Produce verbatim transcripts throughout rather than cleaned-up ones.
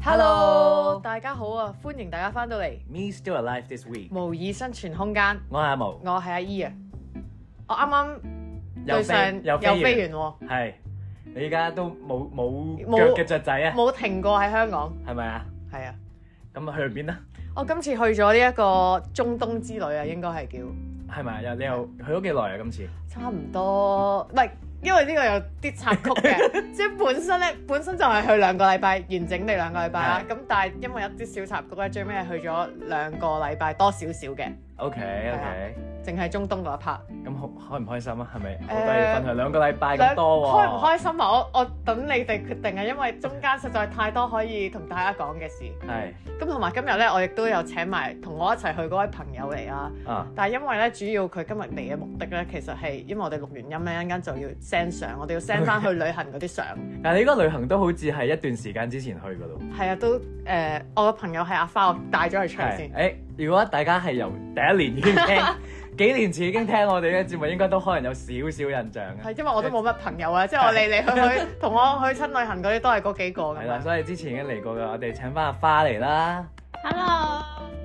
Hello，大家好啊！歡迎大家翻到嚟 Me Still Alive This Week， 模擬生存空間。 我係阿毛， 我係阿姨啊！我啱啱又對上飛又飛又飛完喎， 係你而家都冇冇冇腳嘅雀仔啊？ 冇停過喺香港。 係咪啊？ 係啊， 咁啊去邊啊？ 我今次去咗呢一個中東之旅啊，應該係叫係咪啊？又你又去咗幾耐啊？今次差唔多，唔係因為呢個有啲插曲嘅，即係本身咧本身就係去兩個禮拜，完整地兩個禮拜啦。咁但係因為一啲小插曲咧，最尾係去咗兩個禮拜多少少嘅。 OK OK， 淨係中東嗰一 part。 咁開唔開心啊？係咪好誒多要分享？兩個禮拜咁多喎， 開唔開心啊？我我等你哋決定啊，因為中間實在太多可以同大家講嘅事。 係咁同埋今日咧，我亦都有請埋同我一齊去嗰位朋友嚟啦。 啊， 但係因為咧，主要佢今日嚟嘅目的咧，其實係因為我哋錄完音咧，一陣間就要 send 相，我哋要 send 翻去旅行嗰啲相。 但係你嗰個旅行都好似係一段時間之前去㗎咯。 係啊，都誒、呃，我個朋友係阿花，我帶咗佢出嚟係先。 誒，如果大家係由第一年已經聽，幾年前已經聽我哋嘅節目，應該都可能有少少印象嘅。 係因為我都冇乜朋友啊，即係我嚟嚟去去同我去親旅行嗰啲都係嗰幾個咁係啦， 樣。 所以之前已經嚟過嘅，我哋請翻阿花嚟啦。 Hello，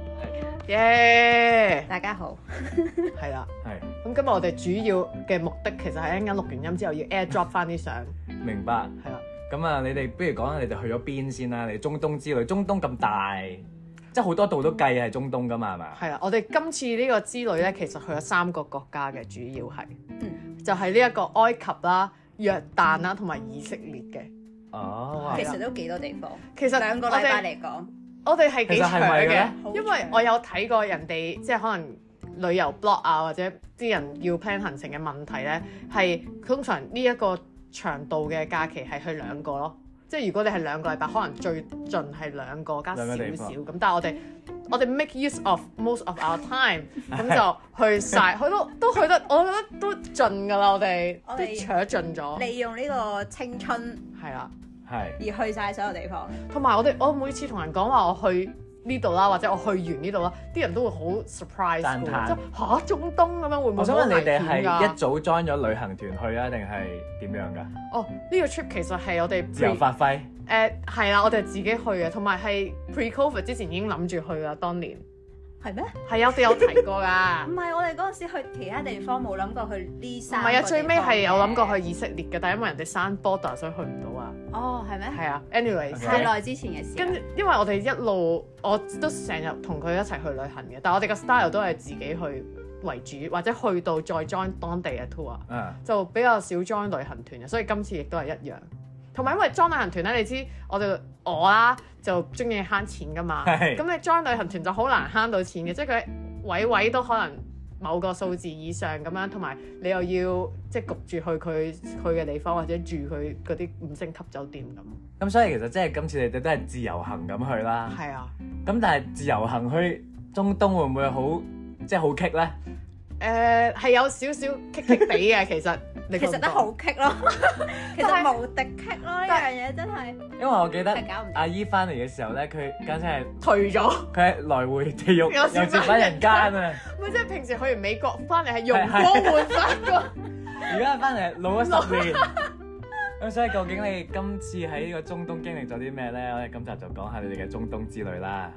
耶！ 大家好。 係啦。 係咁今日我哋主要嘅目的其實係一陣間錄完音之後要 airdrop 翻啲相， 明白。 係啦。 咁啊，你哋不如講下你哋去咗邊先啦？你哋中東之旅，中東咁大，即係好多度都計係中東噶嘛，係嘛？ 係啦，我哋今次呢個之旅咧，其實去咗三個國家嘅，主要係， 嗯， 就係呢一個埃及啦、約旦啦同埋以色列嘅。 哦， 其實都幾多地方。 其實兩個禮拜嚟講， 我哋係幾長其實係咪嘅嘅咧， 因為我有睇過人哋即係可能旅遊 blog 啊，或者啲人要 plan 行程嘅問題咧，係通常呢一個長度嘅假期係去兩個咯。即係如果你係兩個禮拜，可能最盡係兩個加少少兩個地方咁，但係我哋我哋 make use of most of our time，咁就去晒，去都都去得，我覺得都盡㗎啦，我哋都我哋搶盡咗， 利用呢個青春係啦。 係而去晒所有地方。 同埋我哋我每次同人講話我去呢度啦，或者我去完呢度啦，啲人都會好 surprise 讚嘆嘅，即係嚇中東咁樣會唔會我想問你哋係好危險㗎一早 join 咗旅行團去啊，定係點樣㗎？ 哦，呢個 trip 其實係我哋自由 pre 發揮。 誒係啦，我哋自己去嘅，同埋係 pre-COVID 之前已經諗住去啦，當年係咩？ 係啊，我哋有提過㗎。 唔係，我哋嗰陣時去其他地方冇諗過去呢唔三。 係啊，最尾係有諗過去以色列嘅，但係因為人哋閂 border 所以去唔到啊。 哦，係咩？ 係啊，anyways， 太耐之前嘅事。 跟住因為我哋一路我都成日同佢一齊去旅行嘅，但係我哋個 style 都係自己去為主，或者去到再 join 當地嘅 tour， 嗯， 就比較少 join 旅行團嘅，所以今次亦都係一樣。同埋因為 join 旅行團咧，你知我哋我啦就中意慳錢噶嘛， 係咁你 join 旅行團就好難慳到錢嘅，即係佢位位都可能某個數字以上咁樣，同埋你又要即係焗住去佢去嘅地方，或者住佢嗰啲五星級酒店咁。 咁所以其實即係今次你哋都係自由行咁去啦。 係啊， 咁但係自由行去中東會唔會好即係好棘咧？ 誒係有少少棘棘地嘅，其實你覺唔覺其實都好棘咯，其但係實無敵棘咯，呢樣嘢真係。 因為我記得係搞唔掂阿姨翻嚟嘅時候咧，佢簡直係退咗。 佢係來回地獄有又少接返人間啊！ 咪即係平時去完美國翻嚟係容光煥發個。 而家翻嚟老咗十年。咁所以究竟你今次喺呢個中東經歷咗啲咩咧？我哋今集就講下你哋嘅中東之旅啦。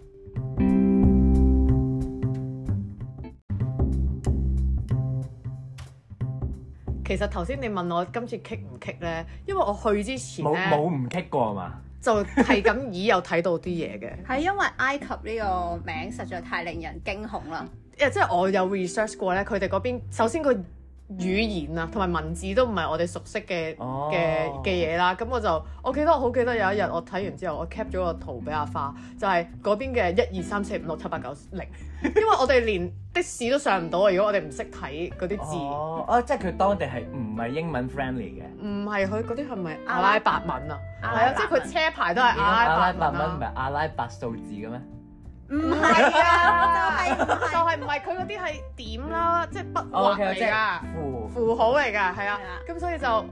其實頭先你問我今次棘唔棘咧，因為我去之前冇咧冇唔棘過係嘛？ 就係咁已有睇到啲嘢嘅。 係因為埃及呢個名實在太令人驚恐啦。 誒，即係我有 research 過咧，佢哋嗰邊首先佢語言啊同埋文字都唔係我哋熟悉嘅哦嘅嘅嘢啦。咁我就我記得我好記得有一日我睇完之後，我 cap 咗個圖俾阿花，就係嗰邊嘅一二三四五六七八九零，因為我哋連的士都上唔到啊！如果我哋唔識睇嗰啲字， 哦，哦，即係佢當地係唔係英文 friendly 嘅？ 唔係佢嗰啲係咪阿拉伯文啊？係啊， 阿拉伯即係佢車牌都係阿阿拉拉伯文伯文唔啊。 係阿拉伯數字嘅咩？ 唔係啊，就係就係唔係佢嗰啲係點啦，即係筆畫嚟㗎， 符符號嚟㗎，係啊係啊， 咁所以就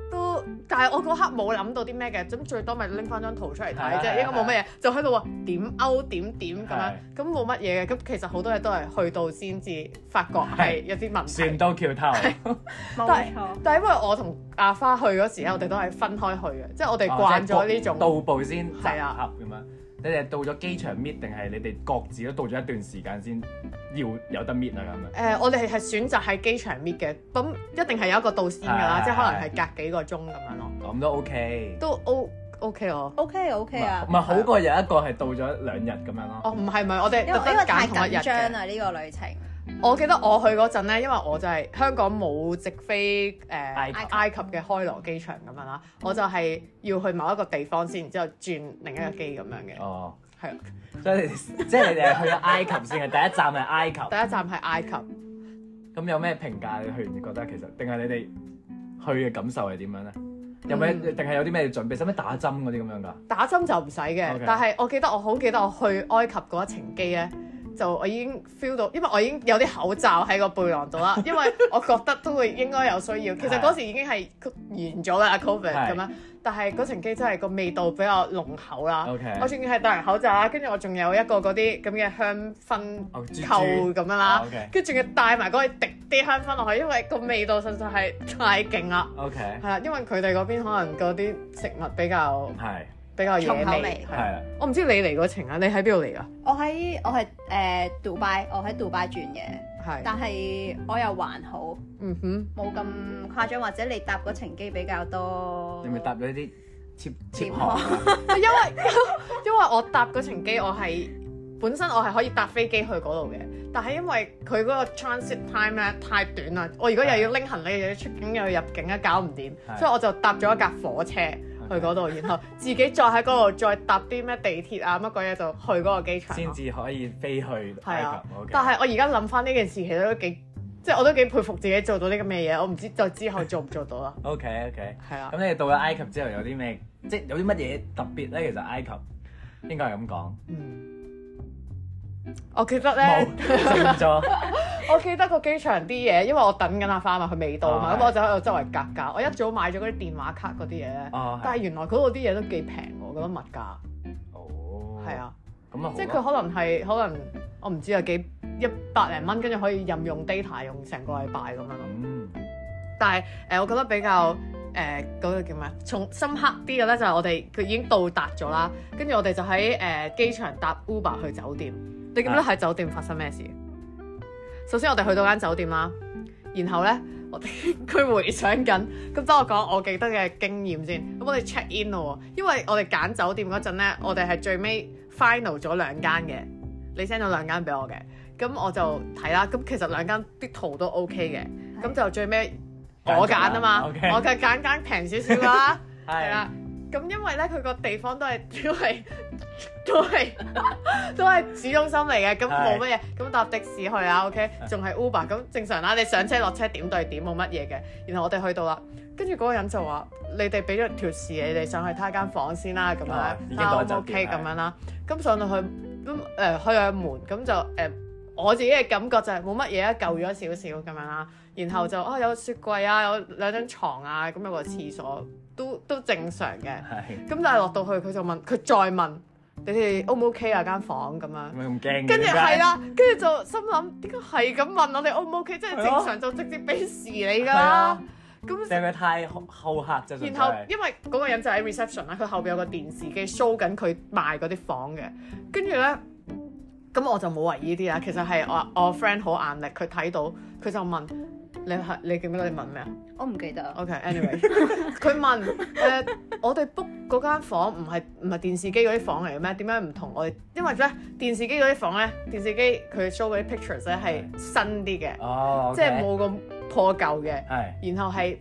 都，但係我嗰刻冇諗到啲咩嘅，咁最多咪拎翻張圖出嚟睇係啫，應該冇乜嘢，就喺度話點勾點點咁樣係， 咁冇乜嘢嘅，咁其實好多嘢都係去到先至發覺係有啲問題。 船到橋頭， 冇但係錯。 但係因為我同阿花去嗰時咧，我哋都係分開去嘅，即係我哋慣咗呢種。 到步先集係啊合咁樣。你哋到咗機場 meet 定係你哋各自都到咗一段時間先要有得 meet 啊咁樣？ 誒、我哋係選擇喺機場 meet 嘅，咁一定係有一個導先㗎啦， 係即係可能係隔幾個鐘咁樣咯， 咁都 OK。 都 O OK 咯。 OK OK 啊唔，係好過有一個係到咗兩日咁樣咯。 哦，唔係唔係，我哋特登因為因為太揀同一日緊張嘅。 啦呢個旅程。 我記得我去嗰陣咧，因為我就係香港冇直飛誒、 埃及埃及嘅開羅機場咁樣啦，我就係要去某一個地方先，然之後轉另一個機咁樣嘅。 哦， 係啊， 所以你哋即係你哋係去咗埃及先嘅，第一站係埃及。 第一站係埃及。 咁有咩評價？你去完你覺得其實，定係你哋去嘅感受係點樣咧？有咩嗯定係有啲咩準備？使唔使打針嗰啲咁樣㗎？ 打針就唔使嘅 OK 但係我記得我好記得我去埃及嗰一程機咧，就我已經 feel 到，因為我已經有啲口罩喺個背囊度啦，因為我覺得都會應該有需要。其實嗰時已經係完咗啦 Covid 係咁樣，但係嗰程機真係個味道比較濃厚啦。 OK 我仲要係戴人口罩啦，跟住我仲有一個嗰啲咁嘅香薰哦豬豬扣咁樣啦哦，OK， 跟住仲要帶埋嗰個滴啲香薰落去，因為個味道實在係太勁啦。 OK， 係啦，因為佢哋嗰邊可能嗰啲食物比較係比較野味重口味。 係係啦。 我唔知你嚟嗰程啊，你喺邊度嚟㗎？ 我喺我係誒杜拜，我喺杜拜轉嘅， 係， 但係我又還好， 嗯哼， 冇咁誇張，或者你搭嗰程機比較多。 你咪搭咗啲 cheap cheap 貼航啊？ 因為因為我搭嗰程機，我係本身我係可以搭飛機去嗰度嘅，但係因為佢嗰個 transit time 咧太短啦，我如果又要拎行李又要出境又要入境咧，搞唔掂， 係所以我就搭咗一架火車去嗰度，然後自己再喺嗰度再搭啲咩地鐵啊乜鬼嘢就去嗰個機場咯。 先至可以飛去埃係啊及。OK， 但係我而家諗翻呢件事，其實都幾即係我都幾佩服自己做到啲咁嘅嘢，我唔知就之後做唔做到啦。 OK OK。 係啊咁，你哋到咗埃及之後有啲咩？即係有啲乜嘢特別咧？其實埃及應該係咁講。 嗯，我記得冇咧。 靜咗。 我記得個機場啲嘢，因為我等緊阿花嘛，佢未到嘛， 哦咁、我就喺度周圍格價。我一早買咗嗰啲電話卡嗰啲嘢咧， 哦， 但係原來嗰度啲嘢都幾平喎，我覺得物價。 哦， 係啊， 咁啊， 即係佢可能係可能我唔知啊幾一百零蚊，跟住可以任用 data 用成個禮拜咁樣咯。 嗯， 但係誒、呃，我覺得比較誒嗰、個叫咩？從深刻啲嘅咧，就係我哋佢已經到達咗啦，跟住我哋就喺誒、呃、機場搭 Uber 去酒店。你記唔記得喺酒店發生咩事？首先我哋去到間酒店啦，然後咧我哋佢回想緊，咁等我講我記得嘅經驗先。咁我哋 check in 咯喎，因為我哋揀酒店嗰陣咧，我哋係最尾 final 咗兩間嘅，你 send 咗兩間俾我嘅，咁我就睇啦。咁其實兩間啲圖都 OK 嘅，咁就最尾我揀啊嘛， 揀咗啦，OK 我嘅揀間平少少啦，係係啦。咁因為咧佢個地方都係都係都係都係市中心嚟嘅，咁冇乜嘢，咁搭的士去啦，OK，仲係 Uber，咁正常啦，你上車落車點對點冇乜嘢嘅。然後我哋去到啦，跟住嗰個人就話：你哋俾咗條匙你哋上去睇間房先啦，咁啊樣已經到咗睇下 O 唔 OK 酒店咁樣啦。咁上到去咁誒開咗門，咁就誒、呃、我自己嘅感覺就係冇乜嘢啊，舊咗少少咁樣啦。然後就啊有雪櫃啊，有兩張床啊，咁有個廁所。都都正常嘅， 係咁但係落到去佢就問，佢再問你哋 O 唔 OK 啊間房咁樣， 咁咁驚嘅。 跟住點解係啦，跟住就心諗點解係咁問我哋 O 唔 OK？即係正常就直接俾匙你㗎啦。咁定係佢太好好客啫，純粹然後係因為嗰個人就喺 reception 啦，佢後邊有個電視機 show 緊佢賣嗰啲房嘅，跟住咧咁我就冇為意啲啦。其實係我我 friend 好眼力，佢睇到佢就問你係你記唔記得你問咩啊？ 我唔記得。 OK，anyway，、okay, 佢問誒、呃，我哋 book 嗰間房唔係唔係電視機嗰啲房嚟嘅咩？點解唔同我哋？因為咧電視機嗰啲房咧，電視機佢 show 嗰啲 pictures 咧係新啲嘅， 哦， 即係冇咁破舊嘅， 係然後係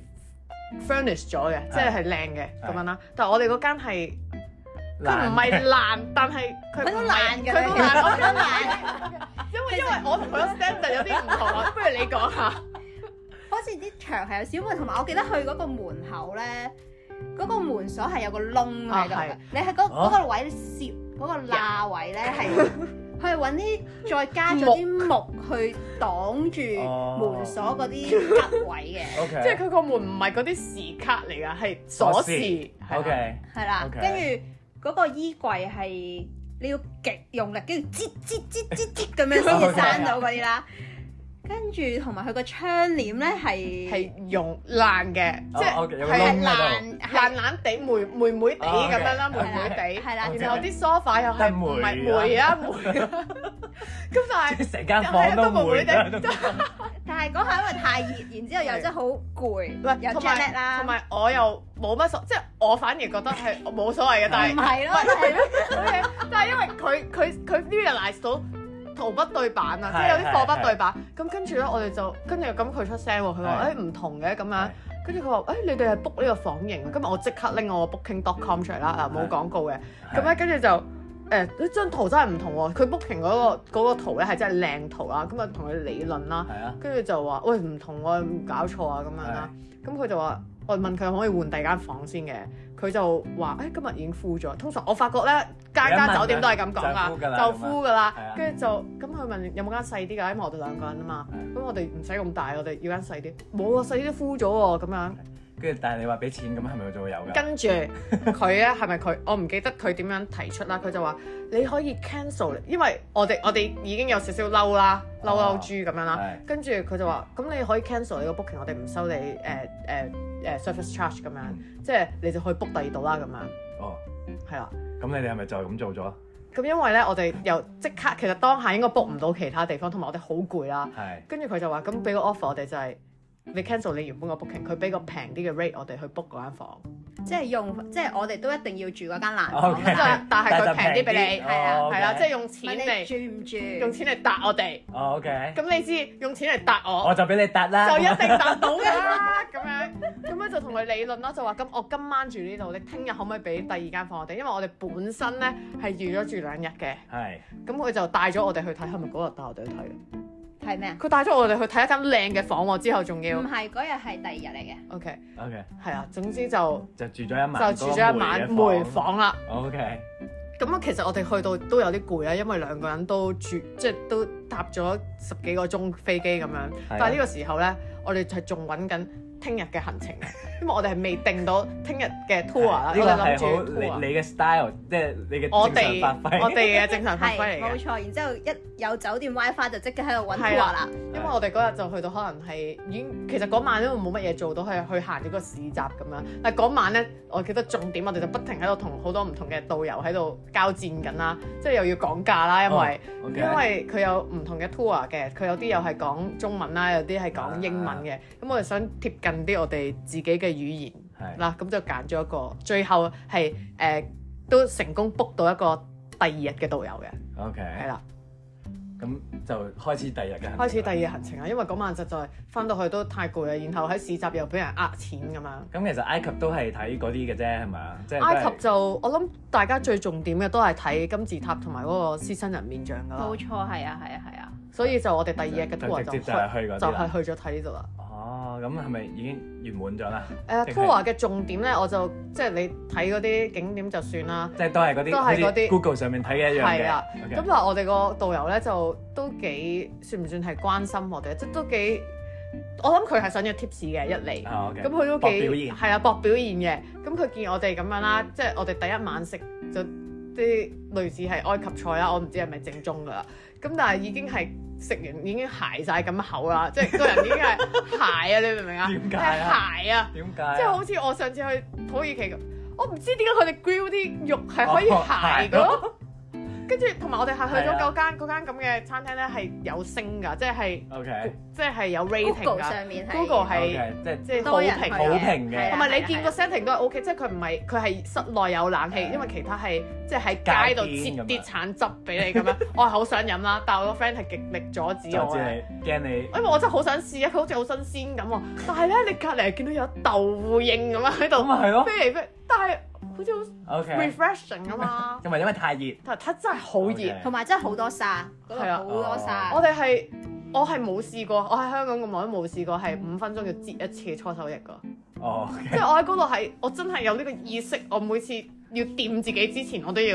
furnish 咗嘅，即係係靚嘅咁樣啦。但係我哋嗰間係佢唔係爛，但係佢佢都唔係爛嘅佢都爛，我佢都覺得爛。 因為因為我同佢個 standard 有啲唔同啊，不如你講下。 好似啲牆係有小門，同埋我記得去嗰個門口咧，嗰、個門鎖係有個窿喺度嘅。 啊係你喺嗰啊嗰個位攝嗰、個罅位咧係佢係揾啲再加咗啲木去擋住門鎖嗰啲吉位嘅。 OK， 即係佢個門唔係嗰啲匙卡嚟㗎，係鎖匙。 OK， 係啦， OK 跟住嗰個衣櫃係你要極用力，跟住擠擠擠擠擠咁樣先至閂到嗰啲啦。跟住同埋佢個窗簾咧係係用爛嘅，即係 ，OK，有個係窿喺度爛爛爛地、霉霉霉地咁樣啦，霉霉地。 係啦， 然後啲 sofa 又係唔係霉啊霉啊，咁但係即係成間房都霉啦。 但係嗰下因為太熱，然之後又真係好攰，又同 jet lag 埋啦， 同埋我又冇乜所，即係我反而覺得係冇所謂嘅，但係唔係咯， 係但係因為佢佢佢 realize 到圖不對版啊，即係有啲貨不對版，咁跟住咧我哋就跟住咁佢出聲喎，佢話誒唔同嘅咁樣，跟住佢話誒你哋係 book 呢個房型，今日我即刻拎我個 booking dot com 出嚟啦，嗱冇廣告嘅，咁咧跟住就誒呢張圖真係唔同喎，佢 booking 嗰個嗰個圖咧係真係靚圖啦，咁啊同佢理論啦，跟住就話喂唔同喎，搞錯啊咁樣啦，咁佢就話。我問佢可唔可以換第二間房先嘅，佢就話：誒、哎、今日已經 full 咗。通常我發覺咧，間間酒店都係咁講噶，就 full 噶啦。跟住就咁佢問有冇間細啲㗎？因為我哋兩個人啊嘛，咁我哋唔使咁大，我哋要間細啲。冇啊，細啲都 full 咗喎，咁樣。跟住但係你話俾錢咁係咪就會有㗎？ 跟住佢咧係咪佢？我唔記得佢點樣提出啦。佢就話你可以 cancel，因為我哋我哋已經有少少嬲啦，嬲嬲豬咁樣啦。跟住佢就話：咁你可以 cancel 你個 booking，我哋唔收你誒誒。呃呃誒 service charge 咁樣，嗯、即係你就可以 book 第二度啦咁樣。哦，係啦。 咁你哋係咪就咁做咗？ 咁因為咧，我哋又即刻，其實當下應該 book 唔到其他地方，同埋我哋好攰啦。係是。跟住佢就話：咁俾個 offer 我哋就係、是、你 cancel 你原本個 booking，佢俾個平啲嘅 rate 我哋去 book 嗰間房。即係用，即係我哋都一定要住嗰間爛房， okay, 但係佢平啲俾你，係啊，係啦，即係用錢嚟住唔住， 用錢嚟搭我哋。 哦 OK。 咁你知用錢嚟搭我， 我就俾你搭啦， 就一定搭到㗎啦。咁樣，咁樣就同佢理論啦，就話咁我今晚住呢度，你聽日可唔可以俾第二間房我哋？因為我哋本身咧係預咗住兩日嘅。係。咁佢就帶咗我哋去睇，係咪嗰日帶我哋去睇？ 係咩啊？ 佢帶咗我哋去睇一間靚嘅房喎，之後仲要。 唔係，嗰日係第二日嚟嘅。 OK。 OK。 係啊，總之就就住咗一晚， 就住咗一晚梅房啦。 OK。 咁啊，其實我哋去到都有啲攰啊，因為兩個人都住，即係都搭咗十幾個鐘飛機咁樣。但係呢個時候咧，我哋係仲揾緊聽日嘅行程嘅，因為我哋係未定到聽日嘅 tour 啦。 呢個係好你你嘅 style，即係你嘅正常發揮。 我哋嘅正常發揮嚟嘅。 冇錯，然之後一有酒店 WiFi 就即刻喺度揾 tour 啦。 因為我哋嗰日就去到可能係已經，其實嗰晚因為冇乜嘢做到，係去行咗個市集咁樣。但係嗰晚咧，我記得重點，我哋就不停喺度同好多唔同嘅導遊喺度交戰緊啦，即係又要講價啦，因為、oh, okay. 因為佢有唔同嘅 tour 嘅，佢有啲又係講中文啦，有啲係講英文嘅。咁、uh, 我哋想貼近啲我哋自己嘅語言嗱，咁、uh, 就揀咗一個，最後係誒、呃、都成功 book 到一個第二日嘅導遊嘅。OK，係啦。 咁就開始第二日嘅開始第二日行程啦，因為嗰晚實在翻到去都太攰啦，然後喺市集又俾人呃錢咁樣。 咁其實埃及都係睇嗰啲嘅啫，係咪啊？即係埃及就我諗大家最重點嘅都係睇金字塔同埋嗰個獅身人面像㗎啦。 冇錯，係啊，係啊，係啊。 所以就我哋第二日嘅 tour 就直接就係去嗰啲啦， 就係去咗睇呢度啦。 哦，咁係咪已經圓滿咗啦？ 誒 tour 嘅重點咧，我就即係你睇嗰啲景點就算啦。 即係都係嗰啲， 都係嗰啲 Google 上面睇嘅一樣嘅。 係啊，咁但係我哋個導遊咧就都幾算唔算係關心我哋？即係都幾，我諗佢係想要 tips 嘅一嚟。咁佢都幾係啊，搏表現嘅。咁佢見我哋咁樣啦，即係我哋第一晚食就啲類似係埃及菜啦，我唔知係咪正宗㗎啦。咁但係已經係。食完已經鞋晒咁口啦，即係個人已經係鞋啊！你明唔明啊？ 點解鞋啊？ 點解？ 即係好似我上次去土耳其，我唔知點解佢哋 grill 啲肉係可以鞋嘅咯。跟住同埋我哋係去咗嗰間嗰間咁嘅餐廳咧，係有星㗎，即係 OK，即係有 rating 㗎。 Google 上面係 Google 係即係即係好評好評嘅。 同埋你見個 setting 都係 OK，即係佢唔係佢係室內有冷氣，因為其他係即係喺街度切啲橙汁俾你咁樣。我係好想飲啦，但係我個 friend 係極力阻止我嘅， 驚你。 因為我真係好想試啊，佢好似好新鮮咁喎。但係咧，你隔離見到有豆腐應咁樣喺度， 咁咪係咯， 飛嚟飛，但係。好似好 refreshing 啊嘛， 因為因為太熱， 但係真係好熱， 同埋真係好多沙，係啊，好多沙。 我哋係我係冇試過，我喺香港咁耐都冇試過係五分鐘要擠一次搓手液㗎。哦，即係我喺嗰度係我真係有呢個意識，我每次要掂自己之前，我都要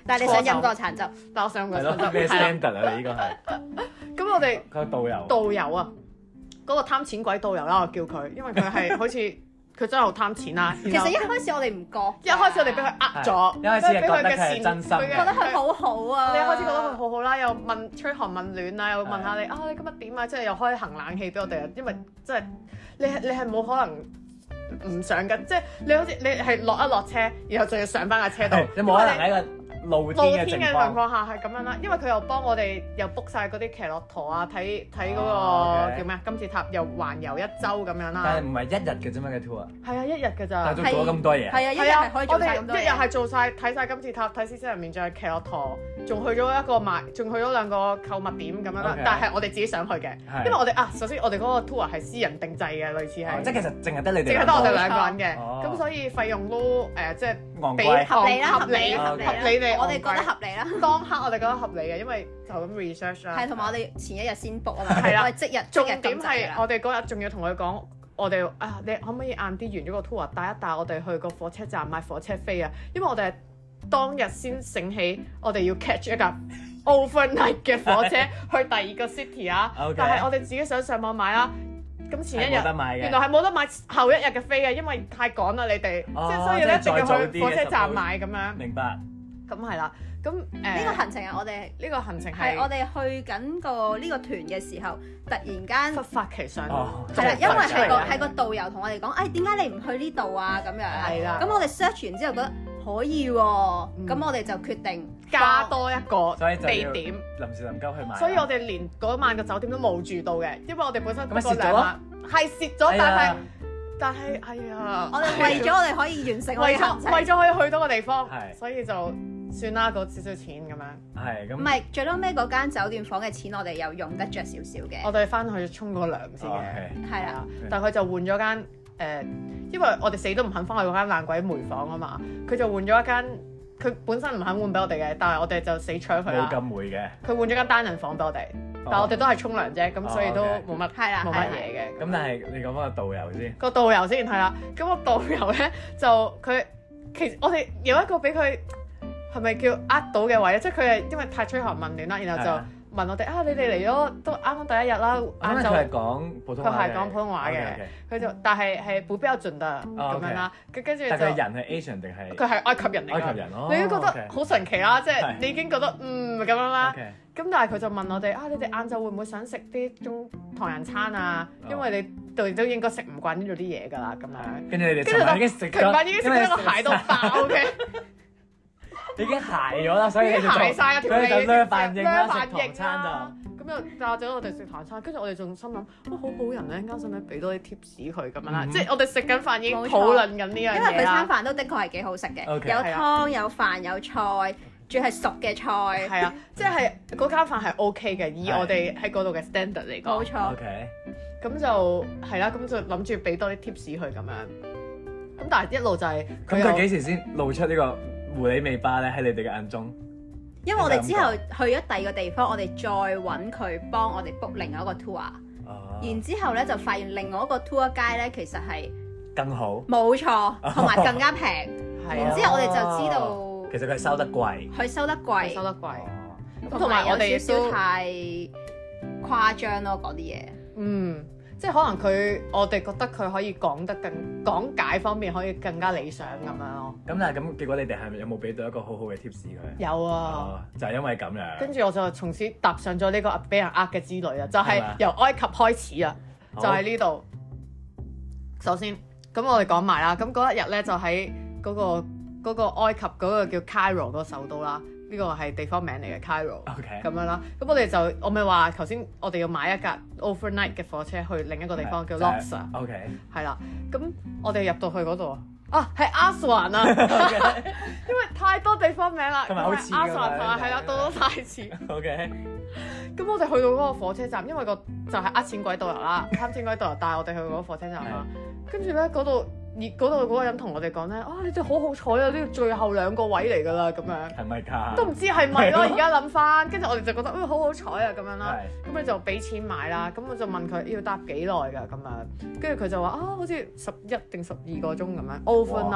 但係你想飲個橙汁， 但我想飲個係橙汁。 咯，咩係啦 standard 啊？你呢個係咁我哋個導遊。 導遊啊，嗰、個貪錢鬼導遊啦，我叫佢，因為佢係好似佢真係好貪錢啦。 其然後實一開始我哋唔覺， 一開始我哋俾佢呃咗， 係一開始係俾佢覺得佢係嘅善真心佢嘅覺得佢好好啊。 你一開始覺得佢好好啦，又問吹寒問暖啊，又問下你啊，你今日點啊？即係又開行冷氣俾我哋啊，因為即係你係你係冇可能唔上緊，即係你好似你係落一落車，然後仲要上翻架車度係，你冇可能喺個露露天嘅情天嘅情況。 況下係咁樣啦，因為佢又幫我哋又 book 晒嗰啲騎駱駝啊，睇睇嗰哦，OK 個叫咩啊金字塔，又環遊一周咁樣啦。 但係唔係一日嘅啫嘛嘅 tour， 係啊，一日㗎但咋係。都做咗咁多嘢。 係啊，一日係啊係可以做晒咁多我哋一日係嘢。 做晒睇晒金字塔，睇獅身人面，仲係騎駱駝，仲去咗一個買，仲去咗兩個購物點咁樣啦。 OK 但係我哋自己上去嘅， 係因為我哋啊，首先我哋嗰個 tour 係私人定製嘅，類似係， 哦即係其實淨係得你哋淨係兩個。 得我哋兩個人嘅， 哦咁所以費用都誒即係比昂貴。 合理啦， 合理合理啦， 合合理啦。 合理地我哋覺得合理啦。 當刻我哋覺得合理嘅，因為就咁 research 啦。 係，同埋我哋前一日先 book 啊嘛， 係啦我哋即日即日重點咁滯啦。 係我哋嗰日仲要同佢講，我哋啊，你可唔可以晏啲完咗個 tour 帶一帶我哋去個火車站買火車飛啊？因為我哋係當日先醒起，我哋要 catch 一架 overnight 嘅火車去第二個 city 啊。 OK 但係我哋自己想上網買啦。咁前一日係冇得買嘅原來係冇得買後一日嘅飛嘅，因為太趕啦你哋， 哦即係所以咧一定要即係再早啲嘅去火車站 suppose 買咁樣。 明白。 咁係啦，咁誒呢個行程啊，我哋呢個行程係我係哋去緊個呢個團嘅時候，突然間忽發奇想， 哦係啦，因為係個係係個導遊同我哋講，誒點解你唔去呢度啊？咁樣係啦咁我哋 search 完之後覺得可以喎， 嗯咁我哋就決定加多一個所以就要地點。 臨時臨急去買。 所以我哋連嗰晚嘅酒店都冇住到嘅，因為我哋本身咁咪蝕咗嗰兩晚係蝕咗， 哎但係呀但係哎呀， 我哋為咗我哋可以完成我為哋行程， 咗為咗可以去到個地方， 係所以就算啦，嗰少少錢咁樣。 係咁。 唔係最撈尾嗰間酒店房嘅錢，我哋又用得着少少嘅， 我哋翻去沖個涼先哦嘅， ，OK 係啦， 但係佢就換咗間誒，因為我哋死都唔肯翻去嗰間爛鬼煤房啊嘛，佢就換咗一間，佢本身唔肯換俾我哋嘅，但係我哋就死搶佢冇啦。 咁霉嘅。 佢換咗間單人房俾我哋，但係我哋都係沖涼啫，咁所以都哦冇乜係啦， 冇乜係啦嘢嘅。 咁但係你講翻個導遊先。 個導遊先係啦，咁個導遊咧就佢其實我哋有一個俾佢係咪叫呃到嘅位咧，即係佢係因為太吹寒問暖啦，然後就係啊問我哋啊，你哋嚟咗都啱啱第一日啦，晏晝因為佢係講普通話嘅。 佢係講普通話嘅 OK，OK 佢就但係係保鏢準的哦咁 OK 樣啦，跟跟住就但係佢人係 Asian 定係佢係埃及人嚟㗎， 埃及人咯？ 你都覺得好神奇啦，即係係你已經覺得嗯咁樣啦。 OK 咁但係佢就問我哋啊，你哋晏晝會唔會想食啲中唐人餐啊？ 哦因為你哋都應該食唔慣呢度啲嘢㗎啦，咁樣。 跟住你哋跟住尋晚已經食佢晚已經食咗個因為蟹到爆嘅， 已經鞋咗啦，所以已經你哋就鞋晒啊條所以脷， 就掠飯應啦，食掠飯唐餐應啦就。 咁又帶咗我哋食唐餐，跟住我哋仲心諗，哇好好人咧，啱使唔使俾多啲 tips 佢咁樣啦？ 嗯即係我哋食緊飯已經冇錯討論緊呢樣因為佢嘢啦餐。飯都的確係幾好食嘅， OK 有係湯有飯有菜，仲要係熟嘅菜， 係啊，即係嗰間飯係 OK 嘅，以係我哋喺嗰度嘅 standard 嚟講， 冇錯。 OK， 咁就係啦，咁就諗住俾多啲 tips 佢咁樣。咁但係一路就係咁佢有幾時先露出呢個狐狸尾巴咧？喺你哋嘅眼中， 因為我哋之後去咗第二個地方，我哋再揾佢幫我哋 book 另外一個 tour， 哦然之後咧就發現另外一個 tour guide 咧其實係更好。 冇錯，同埋更加平。 係啊然之後我哋就知道其實佢係收得貴。 佢收得貴， 收得貴， 哦咁同埋我哋有少少都太誇張咯嗰啲嘢。 嗯，即係可能佢我哋覺得佢可以講得更講解方面可以更加理想咁樣咯。 咁但係咁結果你哋係咪有冇俾到一個好好嘅 tips 佢？ 有啊。 哦，就係因為咁樣。 跟住我就從此踏上咗呢個俾人呃嘅之旅啊！就係、 係嘛由埃及開始啊， 好就喺呢度。首先，咁我哋講埋啦。咁嗰一日咧就喺嗰、個嗰、個埃及嗰個叫 Cairo 個首都啦。呢、個係地方名嚟嘅 Cairo。 OK 咁樣啦。咁我哋就我咪話頭先，我哋要買一架 overnight 嘅火車去另一個地方叫 Luxor。 OK。 係啦。咁我哋入到去嗰度啊，啊係阿斯環啊，因為太多地方名啦。 同埋好似㗎阿斯環同埋嘛係啦，到到太似。 OK。 咁我哋去到嗰個火車站，因為個就係呃錢鬼導遊啦，貪錢鬼導遊帶我哋去嗰個火車站啦。跟住咧嗰度，而嗰度嗰個人同我哋講咧，啊你哋好好彩啊，呢個最後兩個位嚟㗎啦，咁樣係咪㗎？ 都唔知係咪咯。而家諗翻，跟住我哋就覺得，啊好好彩啊咁樣啦。 係。 咁佢就俾錢買啦，咁我就問佢要搭幾耐㗎咁樣，跟住佢就話啊好似十一定十二個鐘咁樣 overnight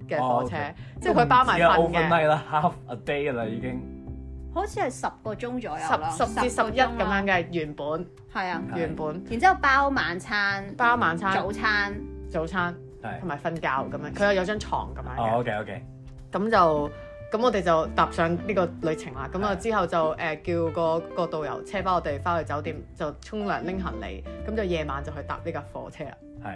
嘅火車， 哦，okay， 即係佢包埋瞓嘅。 overnight 啦，half a day 啦已經。 好似係十個鐘左右啦， 十十至十一咁樣嘅原本， 係啊， 原本。 然之後包晚餐、 包晚餐、 早餐、 早餐同埋瞓覺咁樣，佢又有張床咁樣嘅。 哦，OK OK。 咁就咁我哋就踏上呢個旅程啦。咁啊之後就誒、呃、叫個個導遊車翻我哋翻去酒店，就沖涼拎行李，咁就夜晚就去搭呢架火車啦。 係。